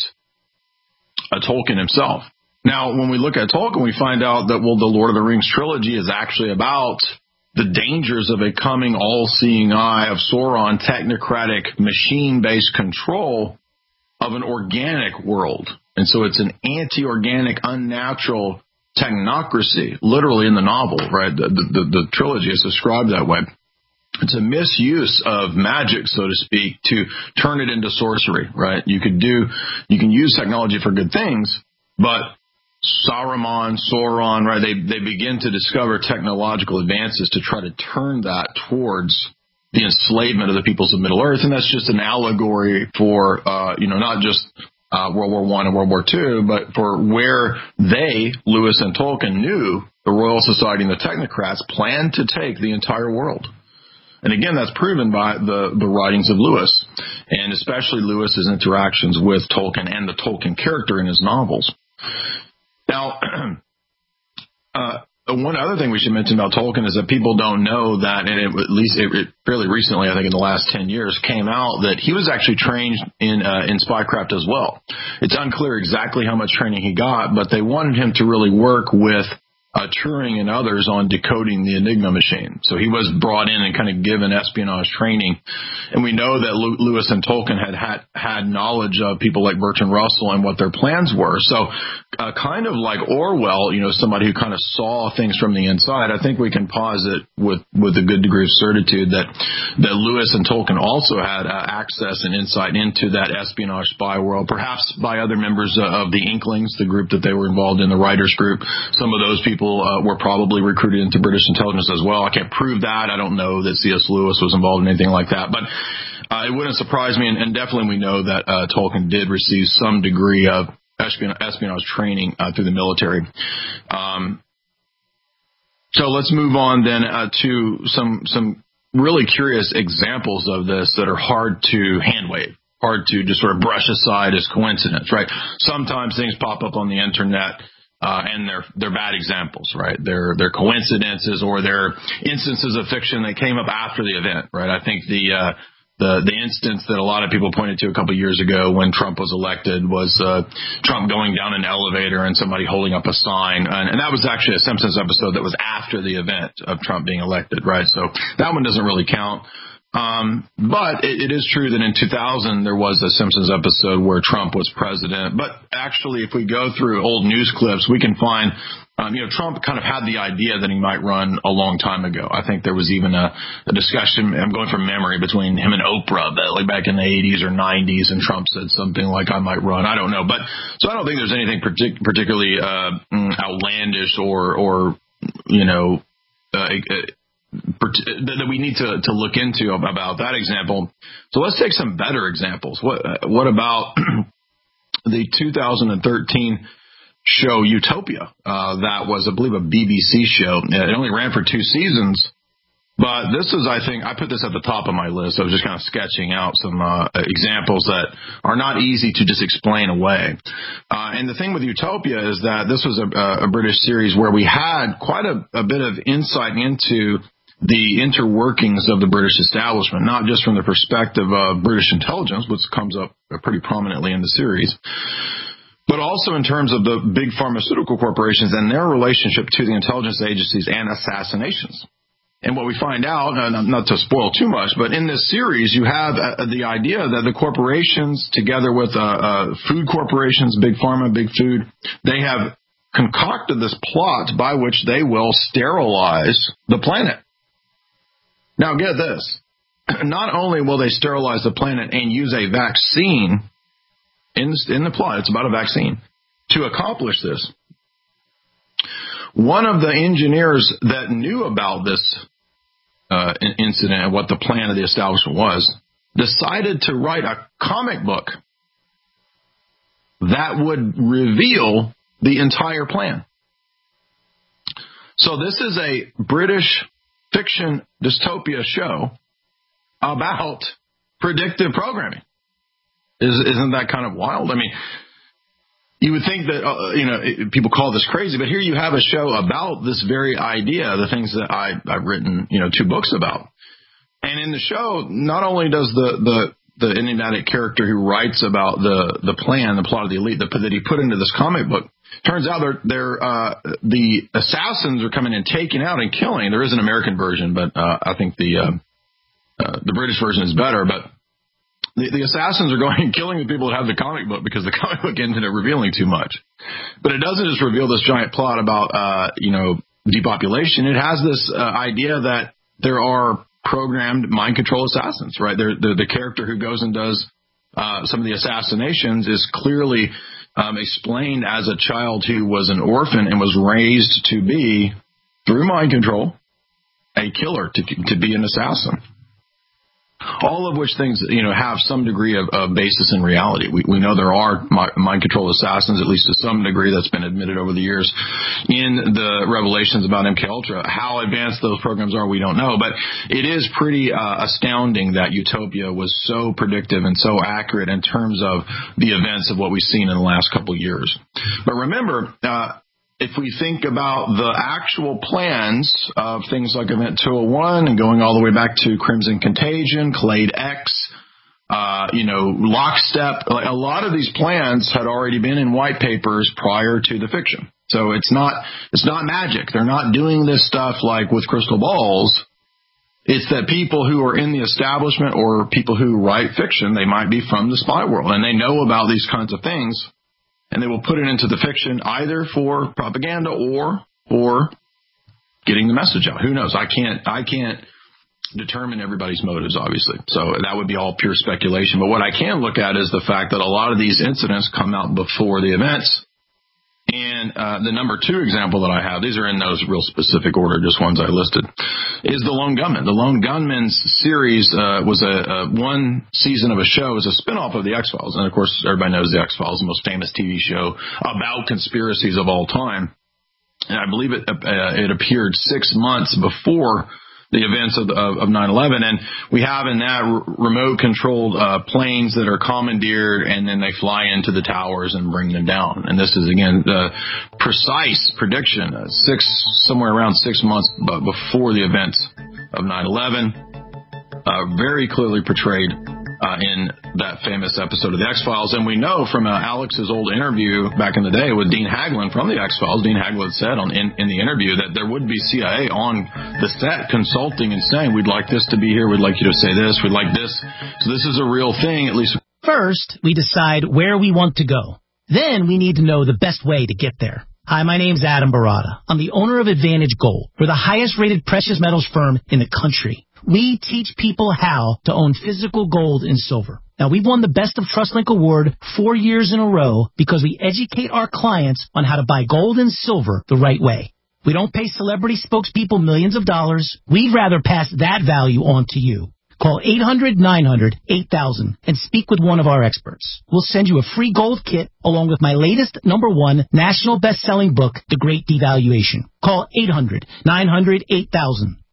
uh, Tolkien himself. Now, when we look at Tolkien, we find out that, well, the Lord of the Rings trilogy is actually about the dangers of a coming all-seeing eye of Sauron, technocratic, machine-based control of an organic world. And so it's an anti-organic, unnatural technocracy, literally in the novel, right? The, the, the trilogy is described that way. It's a misuse of magic, so to speak, to turn it into sorcery, right? You could do, you can use technology for good things, but Saruman, Sauron, right? They they begin to discover technological advances to try to turn that towards the enslavement of the peoples of Middle Earth, and that's just an allegory for uh, you know not just uh, World War One and World War Two, but for where they, Lewis and Tolkien, knew the Royal Society and the technocrats planned to take the entire world. And again, that's proven by the, the writings of Lewis, and especially Lewis's interactions with Tolkien and the Tolkien character in his novels. Now, uh, one other thing we should mention about Tolkien is that people don't know that, and it, at least it, it fairly recently, I think in the last ten years, came out that he was actually trained in uh, in spycraft as well. It's unclear exactly how much training he got, but they wanted him to really work with Uh, Turing and others on decoding the Enigma machine. So he was brought in and kind of given espionage training. And we know that Lew- Lewis and Tolkien had, had had knowledge of people like Bertrand Russell and what their plans were. So uh, kind of like Orwell, you know, somebody who kind of saw things from the inside, I think we can posit with, with a good degree of certitude that, that Lewis and Tolkien also had uh, access and insight into that espionage spy world, perhaps by other members uh, of the Inklings, the group that they were involved in, the writers group. Some of those people Uh, were probably recruited into British intelligence as well. I can't prove that. I don't know that C S. Lewis was involved in anything like that, but uh, it wouldn't surprise me, and, and definitely we know that uh, Tolkien did receive some degree of espionage, espionage training uh, through the military. Um, so let's move on then uh, to some some really curious examples of this that are hard to hand wave, hard to just sort of brush aside as coincidence, right? Sometimes things pop up on the internet Uh, and they're they're bad examples, right? They're they're coincidences or they're instances of fiction that came up after the event, right? I think the uh, the the instance that a lot of people pointed to a couple of years ago when Trump was elected was uh, Trump going down an elevator and somebody holding up a sign, and, and that was actually a Simpsons episode that was after the event of Trump being elected, right? So that one doesn't really count. Um, but it, it is true that in two thousand there was a Simpsons episode where Trump was president. But actually, if we go through old news clips, we can find, um, you know, Trump kind of had the idea that he might run a long time ago. I think there was even a, a discussion, I'm going from memory, between him and Oprah, but like back in the eighties or nineties, and Trump said something like, I might run. I don't know. But so I don't think there's anything partic- particularly uh, outlandish or, or you know, uh, that we need to, to look into about that example. So let's take some better examples. What what about the two thousand thirteen show Utopia? Uh, that was, I believe, a B B C show. It only ran for two seasons, but this is, I think, I put this at the top of my list. I was just kind of sketching out some uh, examples that are not easy to just explain away. Uh, and the thing with Utopia is that this was a, a British series where we had quite a, a bit of insight into the interworkings of the British establishment, not just from the perspective of British intelligence, which comes up pretty prominently in the series, but also in terms of the big pharmaceutical corporations and their relationship to the intelligence agencies and assassinations. And what we find out, uh, not to spoil too much, but in this series, you have uh, the idea that the corporations, together with uh, uh, food corporations, big pharma, big food, they have concocted this plot by which they will sterilize the planet. Now, get this. Not only will they sterilize the planet and use a vaccine in, in the plot, it's about a vaccine, to accomplish this. One of the engineers that knew about this uh, incident and what the plan of the establishment was decided to write a comic book that would reveal the entire plan. So this is a British fiction dystopia show about predictive programming. Is, isn't that kind of wild? I mean, you would think that, uh, you know, people call this crazy, but here you have a show about this very idea, the things that I, I've written, you know, two books about. And in the show, not only does the, the, the enigmatic character who writes about the, the plan, the plot of the elite that, that he put into this comic book, turns out they're, they're, uh, the assassins are coming and taking out and killing. There is an American version, but uh, I think the, uh, uh, the British version is better, but The, the assassins are going and killing the people that have the comic book because the comic book ended up revealing too much. But it doesn't just reveal this giant plot about, uh, you know, depopulation. It has this uh, idea that there are programmed mind control assassins, right? They're, they're the character who goes and does uh, some of the assassinations is clearly um, explained as a child who was an orphan and was raised to be, through mind control, a killer, to, to be an assassin. All of which things, you know, have some degree of, of basis in reality. We, we know there are mind control assassins, at least to some degree, that's been admitted over the years in the revelations about M K Ultra. How advanced those programs are, we don't know. But it is pretty uh, astounding that Utopia was so predictive and so accurate in terms of the events of what we've seen in the last couple of years. But remember, uh, if we think about the actual plans of things like Event two oh one and going all the way back to Crimson Contagion, Clade X, uh, you know, Lockstep, like a lot of these plans had already been in white papers prior to the fiction. So it's not, it's not magic. They're not doing this stuff like with crystal balls. It's that people who are in the establishment or people who write fiction, they might be from the spy world and they know about these kinds of things. And they will put it into the fiction either for propaganda or for getting the message out. Who knows? I can't I can't determine everybody's motives, obviously. So that would be all pure speculation. But what I can look at is the fact that a lot of these incidents come out before the events. And uh, the number two example that I have, these are in those real specific order, just ones I listed, is The Lone Gunman. The Lone Gunman series uh, was a, a one season of a show. It was a spinoff of The X-Files. And, of course, everybody knows The X-Files, the most famous T V show about conspiracies of all time. And I believe it, uh, it appeared six months before the events of, of, of nine eleven. And we have in that r- remote-controlled uh, planes that are commandeered, and then they fly into the towers and bring them down. And this is, again, the precise prediction, uh, six somewhere around six months b- before the events of nine eleven, uh, very clearly portrayed uh, in that famous episode of The X-Files. And we know from uh, Alex's old interview back in the day with Dean Haglund from The X-Files, Dean Haglund said on, in, in the interview that there would be C I A on the set consulting and saying, we'd like this to be here, we'd like you to say this, we'd like this. So this is a real thing, at least. First, we decide where we want to go. Then we need to know the best way to get there. Hi, my name's Adam Barada. I'm the owner of Advantage Gold. We're the highest rated precious metals firm in the country. We teach people how to own physical gold and silver. Now, we've won the Best of TrustLink Award four years in a row because we educate our clients on how to buy gold and silver the right way. We don't pay celebrity spokespeople millions of dollars. We'd rather pass that value on to you. Call eight hundred nine hundred eight thousand and speak with one of our experts. We'll send you a free gold kit along with my latest number one national best-selling book, The Great Devaluation. Call eight hundred nine hundred eight thousand.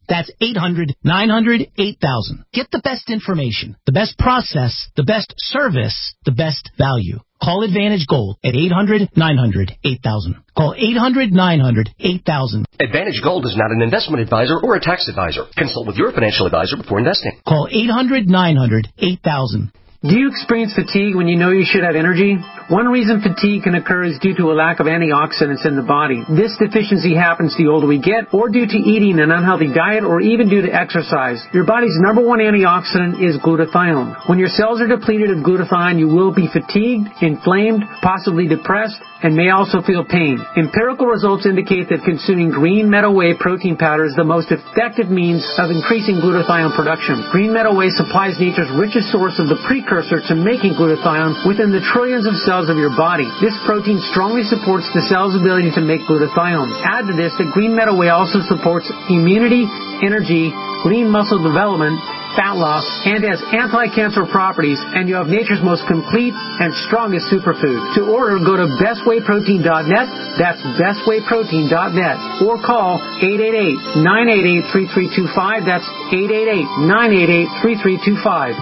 That's eight hundred, nine hundred, eight thousand. Get the best information, the best process, the best service, the best value. Call Advantage Gold at eight hundred, nine hundred, eight thousand. Call eight hundred, nine hundred, eight thousand. Advantage Gold is not an investment advisor or a tax advisor. Consult with your financial advisor before investing. Call eight hundred, nine hundred, eight thousand. Do you experience fatigue when you know you should have energy? One reason fatigue can occur is due to a lack of antioxidants in the body. This deficiency happens the older we get, or due to eating an unhealthy diet, or even due to exercise. Your body's number one antioxidant is glutathione. When your cells are depleted of glutathione, you will be fatigued, inflamed, possibly depressed, and may also feel pain. Empirical results indicate that consuming green meadow whey protein powder is the most effective means of increasing glutathione production. Green meadow whey supplies nature's richest source of the precursor to making glutathione within the trillions of cells of your body. This protein strongly supports the cell's ability to make glutathione. Add to this that green meadow whey also supports immunity, energy, lean muscle development, fat loss, and has anti-cancer properties, and you have nature's most complete and strongest superfood. To order, go to best whey protein dot net, that's best whey protein dot net, or call eight eight eight, nine eight eight, three three two five, that's eight eight eight, nine eight eight, three three two five.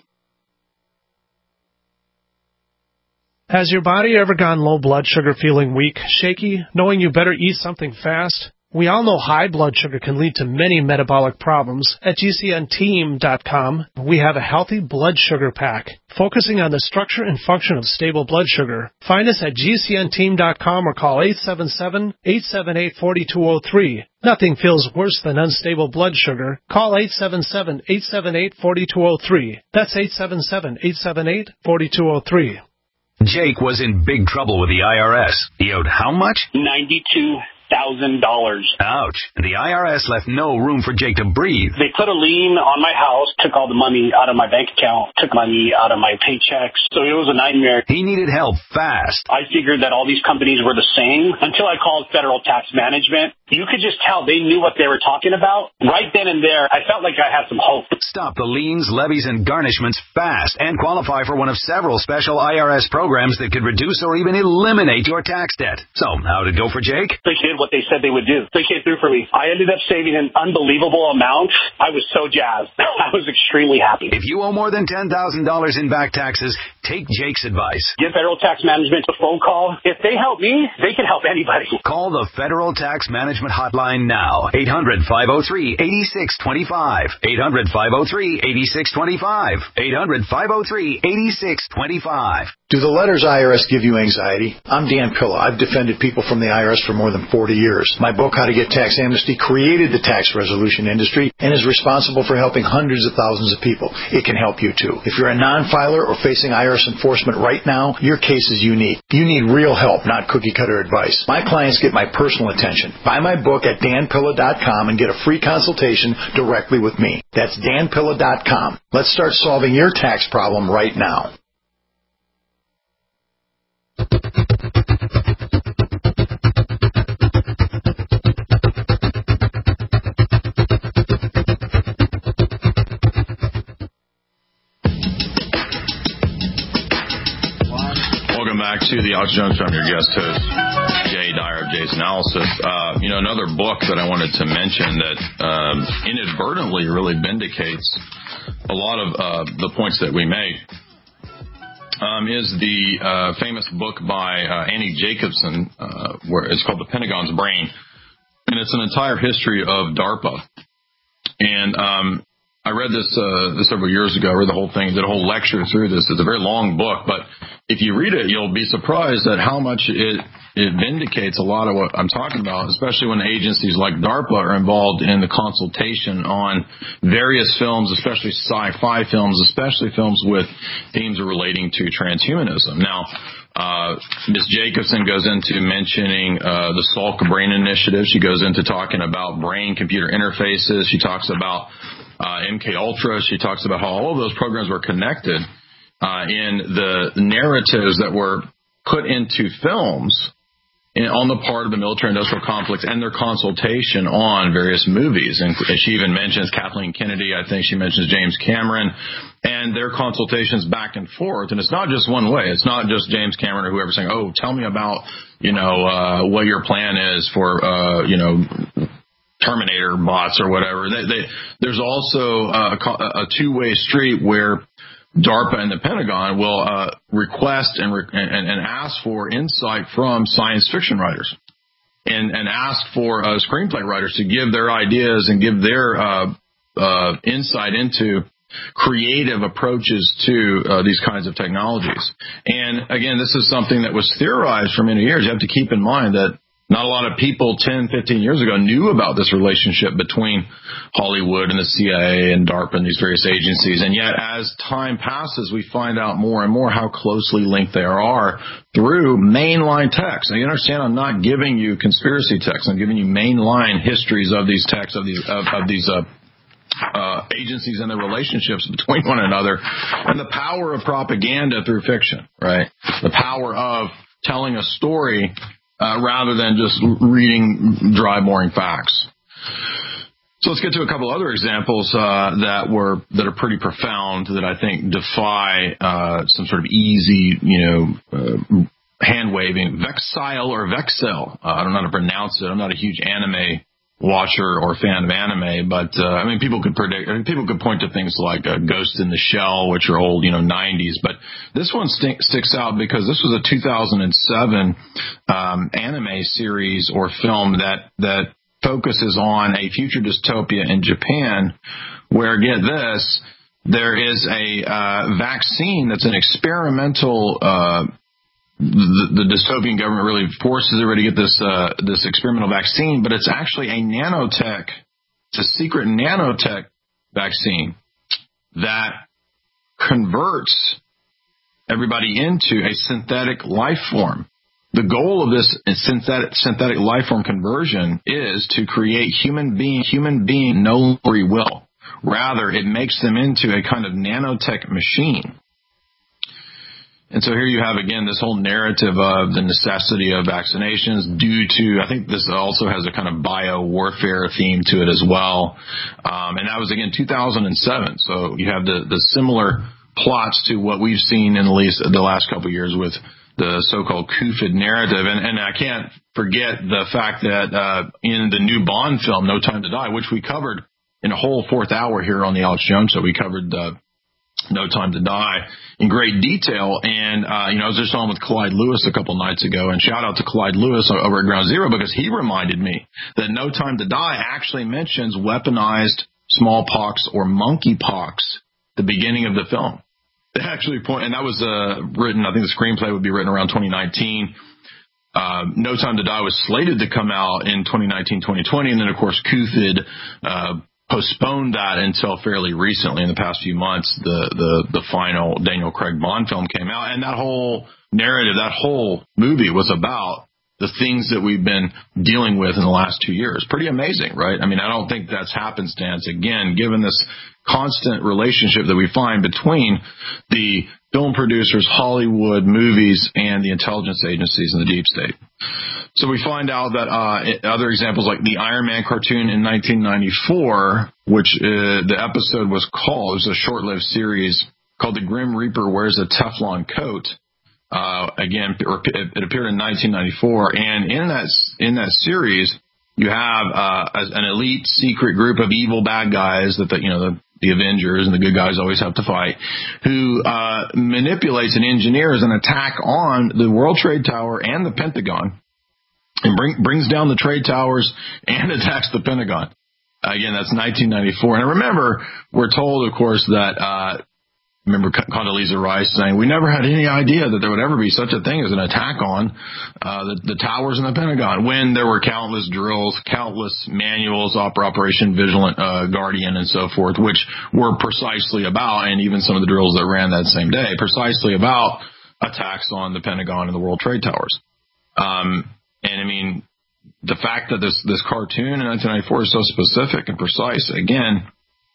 Has your body ever gone low blood sugar, feeling weak, shaky, knowing you better eat something fast? We all know high blood sugar can lead to many metabolic problems. At G C N team dot com, we have a healthy blood sugar pack, focusing on the structure and function of stable blood sugar. Find us at G C N team dot com or call eight seven seven, eight seven eight, four two zero three. Nothing feels worse than unstable blood sugar. Call eight seven seven, eight seven eight, four two zero three. That's eight seven seven, eight seven eight, four two zero three. Jake was in big trouble with the I R S. He owed how much? ninety-two thousand dollars. Ouch. The I R S left no room for Jake to breathe. They put a lien on my house, took all the money out of my bank account, took money out of my paychecks. So it was a nightmare. He needed help fast. I figured that all these companies were the same until I called Federal Tax Management. You could just tell they knew what they were talking about. Right then and there, I felt like I had some hope. Stop the liens, levies, and garnishments fast and qualify for one of several special I R S programs that could reduce or even eliminate your tax debt. So, how'd it go for Jake? They did what they said they would do. They came through for me. I ended up saving an unbelievable amount. I was so jazzed. I was extremely happy. If you owe more than ten thousand dollars in back taxes, take Jake's advice. Give Federal Tax Management a phone call. If they help me, they can help anybody. Call the Federal Tax Management Hotline now. eight hundred, five oh three, eight six two five. eight hundred, five oh three, eight six two five. eight hundred, five oh three, eight six two five. Do the letters I R S give you anxiety? I'm Dan Pilla. I've defended people from the I R S for more than forty years. My book, How to Get Tax Amnesty, created the tax resolution industry and is responsible for helping hundreds of thousands of people. It can help you too. If you're a non-filer or facing I R S enforcement right now, your case is unique. You need real help, not cookie-cutter advice. My clients get my personal attention. Buy my book at dan pilla dot com and get a free consultation directly with me. That's dan pilla dot com. Let's start solving your tax problem right now. Welcome back to the Alex Jones Show. I'm your guest host, Jay Dyer of Jay's Analysis. Uh, you know, another book that I wanted to mention that um, inadvertently really vindicates a lot of uh, the points that we make um, is the uh, famous book by uh, Annie Jacobsen, uh, where it's called The Pentagon's Brain, and it's an entire history of DARPA. And um, I read this, uh, this several years ago. I read the whole thing, did a whole lecture through this. It's a very long book, but if you read it, you'll be surprised at how much it, it vindicates a lot of what I'm talking about, especially when agencies like DARPA are involved in the consultation on various films, especially sci-fi films, especially films with themes relating to transhumanism. Now, Uh, Miz Jacobsen goes into mentioning uh, the Salk Brain Initiative. She goes into talking about brain-computer interfaces. She talks about uh, M K Ultra. She talks about how all of those programs were connected uh, in the narratives that were put into films in, on the part of the military-industrial complex and their consultation on various movies. And she even mentions Kathleen Kennedy. I think she mentions James Cameron. And their consultations back and forth. And it's not just one way. It's not just James Cameron or whoever saying, oh, tell me about, you know, uh, what your plan is for, uh, you know, Terminator bots or whatever. They, they, there's also a, a two-way street where DARPA and the Pentagon will uh, request and, re- and and ask for insight from science fiction writers, and and ask for uh, screenplay writers to give their ideas and give their uh, uh, insight into creative approaches to uh, these kinds of technologies. And again, this is something that was theorized for many years. You have to keep in mind that not a lot of people ten, fifteen years ago knew about this relationship between Hollywood and the C I A and DARPA and these various agencies. And yet, as time passes, we find out more and more how closely linked they are through mainline texts. Now, you understand, I'm not giving you conspiracy texts. I'm giving you mainline histories of these texts, of these, of, of these, uh, uh, agencies and the relationships between one another, and the power of propaganda through fiction, right? The power of telling a story Uh, rather than just reading dry, boring facts. So let's get to a couple other examples uh, that were that are pretty profound, that I think defy uh, some sort of easy, you know, uh, hand waving. Vexile or Vexel. Uh, I don't know how to pronounce it. I'm not a huge anime watcher or fan of anime, but uh, I mean, people could predict. I mean, people could point to things like uh, Ghost in the Shell, which are old, you know, nineties. But this one st- sticks out because this was a two thousand seven um, anime series or film that that focuses on a future dystopia in Japan, where, get this, there is a uh, vaccine that's an experimental. Uh, The, the dystopian government really forces everybody to get this uh, this experimental vaccine, but it's actually a nanotech, it's a secret nanotech vaccine that converts everybody into a synthetic life form. The goal of this synthetic synthetic life form conversion is to create human being human being no free will. Rather, it makes them into a kind of nanotech machine. And so here you have, again, this whole narrative of the necessity of vaccinations due to, I think this also has a kind of bio-warfare theme to it as well. Um, and that was, again, two thousand seven. So you have the, the similar plots to what we've seen in at least the last couple of years with the so-called CUFID narrative. And, and I can't forget the fact that uh, in the new Bond film, No Time to Die, which we covered in a whole fourth hour here on the Alex Jones Show, we covered uh, No Time to Die in great detail. And, uh, you know, I was just on with Clyde Lewis a couple nights ago, and shout out to Clyde Lewis over at Ground Zero, because he reminded me that No Time to Die actually mentions weaponized smallpox or monkeypox at the beginning of the film. They actually point, and that was uh, written, I think the screenplay would be written around twenty nineteen. Uh, No Time to Die was slated to come out in twenty nineteen, twenty twenty, and then, of course, CUFID uh postponed that until fairly recently. In the past few months, the, the, the final Daniel Craig Bond film came out, and that whole narrative, that whole movie was about the things that we've been dealing with in the last two years. Pretty amazing, right? I mean, I don't think that's happenstance. Again, given this constant relationship that we find between the film producers, Hollywood, movies, and the intelligence agencies in the deep state. So we find out that uh, other examples like the Iron Man cartoon in nineteen ninety-four, which uh, the episode was called, it was a short-lived series called The Grim Reaper Wears a Teflon Coat. Uh, again, it appeared in nineteen ninety-four, and in that in that series, you have uh, an elite secret group of evil bad guys that the, you know the, the Avengers and the good guys always have to fight, who uh, manipulates and engineers an attack on the World Trade Tower and the Pentagon, and bring, brings down the trade towers and attacks the Pentagon. Again, that's nineteen ninety-four. And remember, we're told, of course, that, uh, remember Condoleezza Rice saying, we never had any idea that there would ever be such a thing as an attack on uh, the, the towers and the Pentagon, when there were countless drills, countless manuals, Operation Vigilant uh, Guardian, and so forth, which were precisely about, and even some of the drills that ran that same day, precisely about attacks on the Pentagon and the World Trade Towers. Um, And I mean, the fact that this, this cartoon in nineteen ninety-four is so specific and precise, again,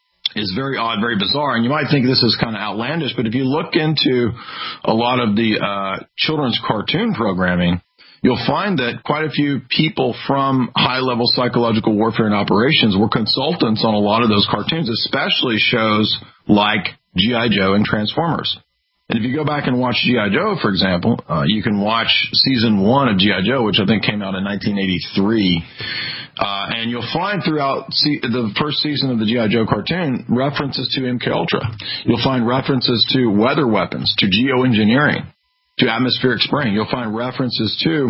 is very odd, very bizarre. And you might think this is kind of outlandish, but if you look into a lot of the uh, children's cartoon programming, you'll find that quite a few people from high-level psychological warfare and operations were consultants on a lot of those cartoons, especially shows like G I. Joe and Transformers. And if you go back and watch G I. Joe, for example, uh, you can watch season one of G I. Joe, which I think came out in nineteen eighty-three. Uh, and you'll find throughout se- the first season of the G I. Joe cartoon references to M K Ultra. You'll find references to weather weapons, to geoengineering, to atmospheric spraying. You'll find references to,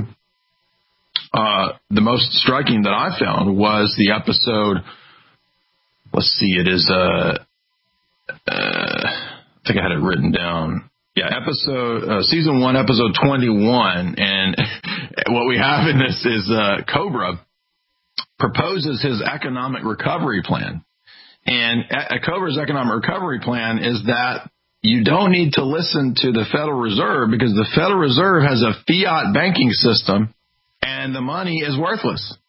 uh, the most striking that I found was the episode, let's see, it is, uh, uh, I think I had it written down. Yeah, episode, uh, season one, episode twenty-one. And what we have in this is, uh, Cobra proposes his economic recovery plan. And a Cobra's economic recovery plan is that you don't need to listen to the Federal Reserve because the Federal Reserve has a fiat banking system and the money is worthless.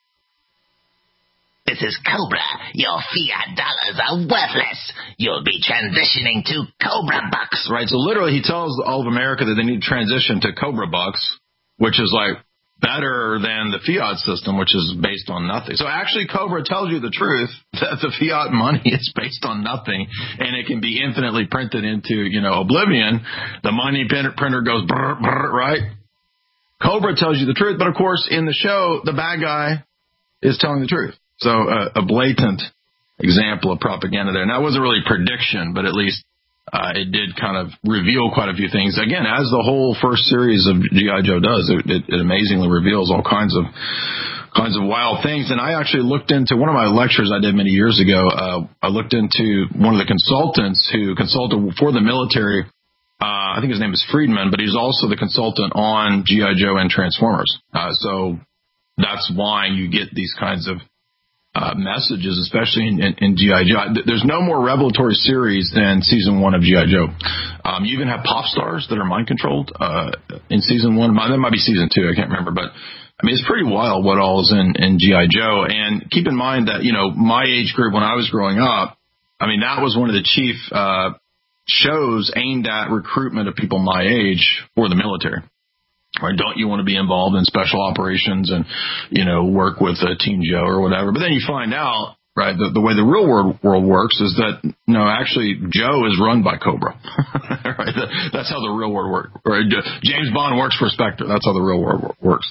This is Cobra. Your fiat dollars are worthless. You'll be transitioning to Cobra bucks. Right, so literally he tells all of America that they need to transition to Cobra bucks, which is like better than the fiat system, which is based on nothing. So actually Cobra tells you the truth that the fiat money is based on nothing and it can be infinitely printed into, you know, oblivion. The money printer goes brr, brr, right? Cobra tells you the truth, but of course in the show, the bad guy is telling the truth. So uh, a blatant example of propaganda there. And that wasn't really a prediction, but at least uh, it did kind of reveal quite a few things. Again, as the whole first series of G I. Joe does, it, it, it amazingly reveals all kinds of kinds of wild things. And I actually looked into one of my lectures I did many years ago. Uh, I looked into one of the consultants who consulted for the military. Uh, I think his name is Friedman, but he's also the consultant on G I. Joe and Transformers. Uh, so that's why you get these kinds of Uh, messages, especially in, in, in G I. Joe. There's no more revelatory series than season one of G I. Joe. Um, you even have pop stars that are mind controlled uh, in season one. That might be season two. I can't remember, but I mean, it's pretty wild what all is in, in G I. Joe. And keep in mind that, you know, my age group when I was growing up, I mean, that was one of the chief uh, shows aimed at recruitment of people my age for the military. Right? Don't you want to be involved in special operations and, you know, work with uh, Team Joe or whatever? But then you find out, right, the, the way the real world, world works is that, no, actually Joe is run by Cobra. Right? That's how the real world works. Right? James Bond works for Spectre. That's how the real world works.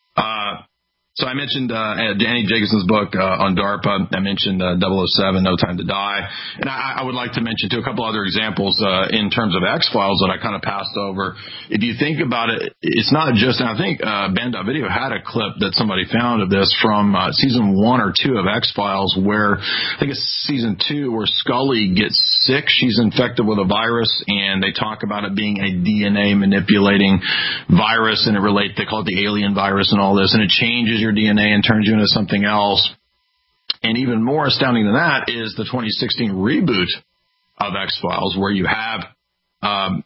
Uh, so I mentioned uh, Danny Jacobson's book uh, on DARPA. I mentioned uh, double oh seven, No Time to Die. And I, I would like to mention, too, a couple other examples uh, in terms of X-Files that I kind of passed over. If you think about it, it's not just, and I think uh, Band.Video had a clip that somebody found of this from uh, season one or two of X-Files where, I think it's season two, where Scully gets sick. She's infected with a virus, and they talk about it being a D N A manipulating virus, and it relates, they call it the alien virus and all this, and it changes your D N A and turns you into something else. And even more astounding than that is the twenty sixteen reboot of X-Files, where you have um,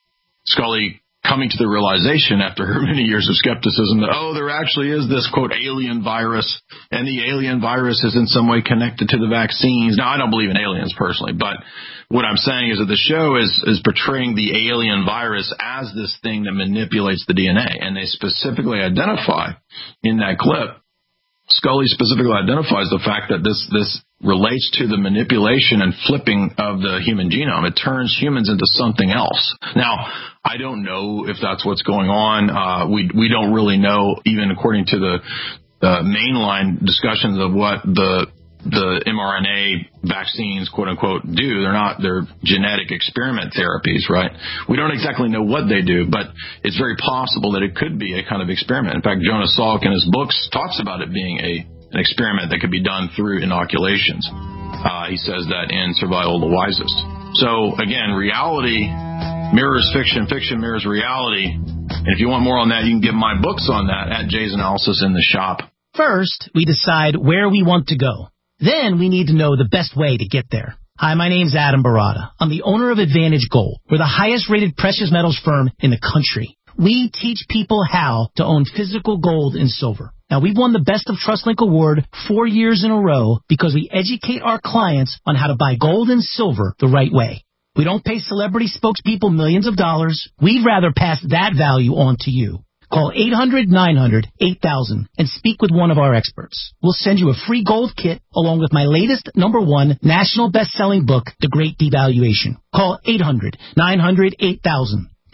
Scully coming to the realization after her many years of skepticism that, oh, there actually is this, quote, alien virus, and the alien virus is in some way connected to the vaccines. Now, I don't believe in aliens personally, but what I'm saying is that the show is, is portraying the alien virus as this thing that manipulates the D N A, and they specifically identify in that clip, Scully specifically identifies the fact that this, this relates to the manipulation and flipping of the human genome. It turns humans into something else. Now, I don't know if that's what's going on. Uh, we, we don't really know, even according to the, uh, mainline discussions of what the, the mRNA vaccines, quote unquote, do. They're not, they're genetic experiment therapies, right? We don't exactly know what they do, but it's very possible that it could be a kind of experiment. In fact, Jonas Salk in his books talks about it being a, an experiment that could be done through inoculations. Uh, he says that in Survival of the Wisest. So again, reality mirrors fiction, fiction mirrors reality. And if you want more on that, you can get my books on that at Jay's Analysis in the shop. First, we decide where we want to go. Then we need to know the best way to get there. Hi, my name's Adam Barada. I'm the owner of Advantage Gold. We're the highest rated precious metals firm in the country. We teach people how to own physical gold and silver. Now, we've won the Best of TrustLink Award four years in a row because we educate our clients on how to buy gold and silver the right way. We don't pay celebrity spokespeople millions of dollars. We'd rather pass that value on to you. Call eight hundred nine hundred eight thousand and speak with one of our experts. We'll send you a free gold kit along with my latest number one national best-selling book, The Great Devaluation. Call eight hundred nine hundred eight thousand.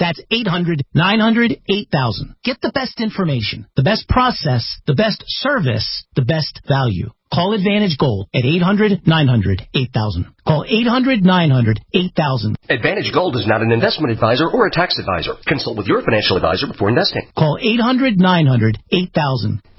That's eight hundred, nine hundred, eight thousand. Get the best information, the best process, the best service, the best value. Call Advantage Gold at eight hundred, nine hundred, eight thousand. Call eight hundred, nine hundred, eight thousand. Advantage Gold is not an investment advisor or a tax advisor. Consult with your financial advisor before investing. Call eight hundred, nine hundred, eight thousand.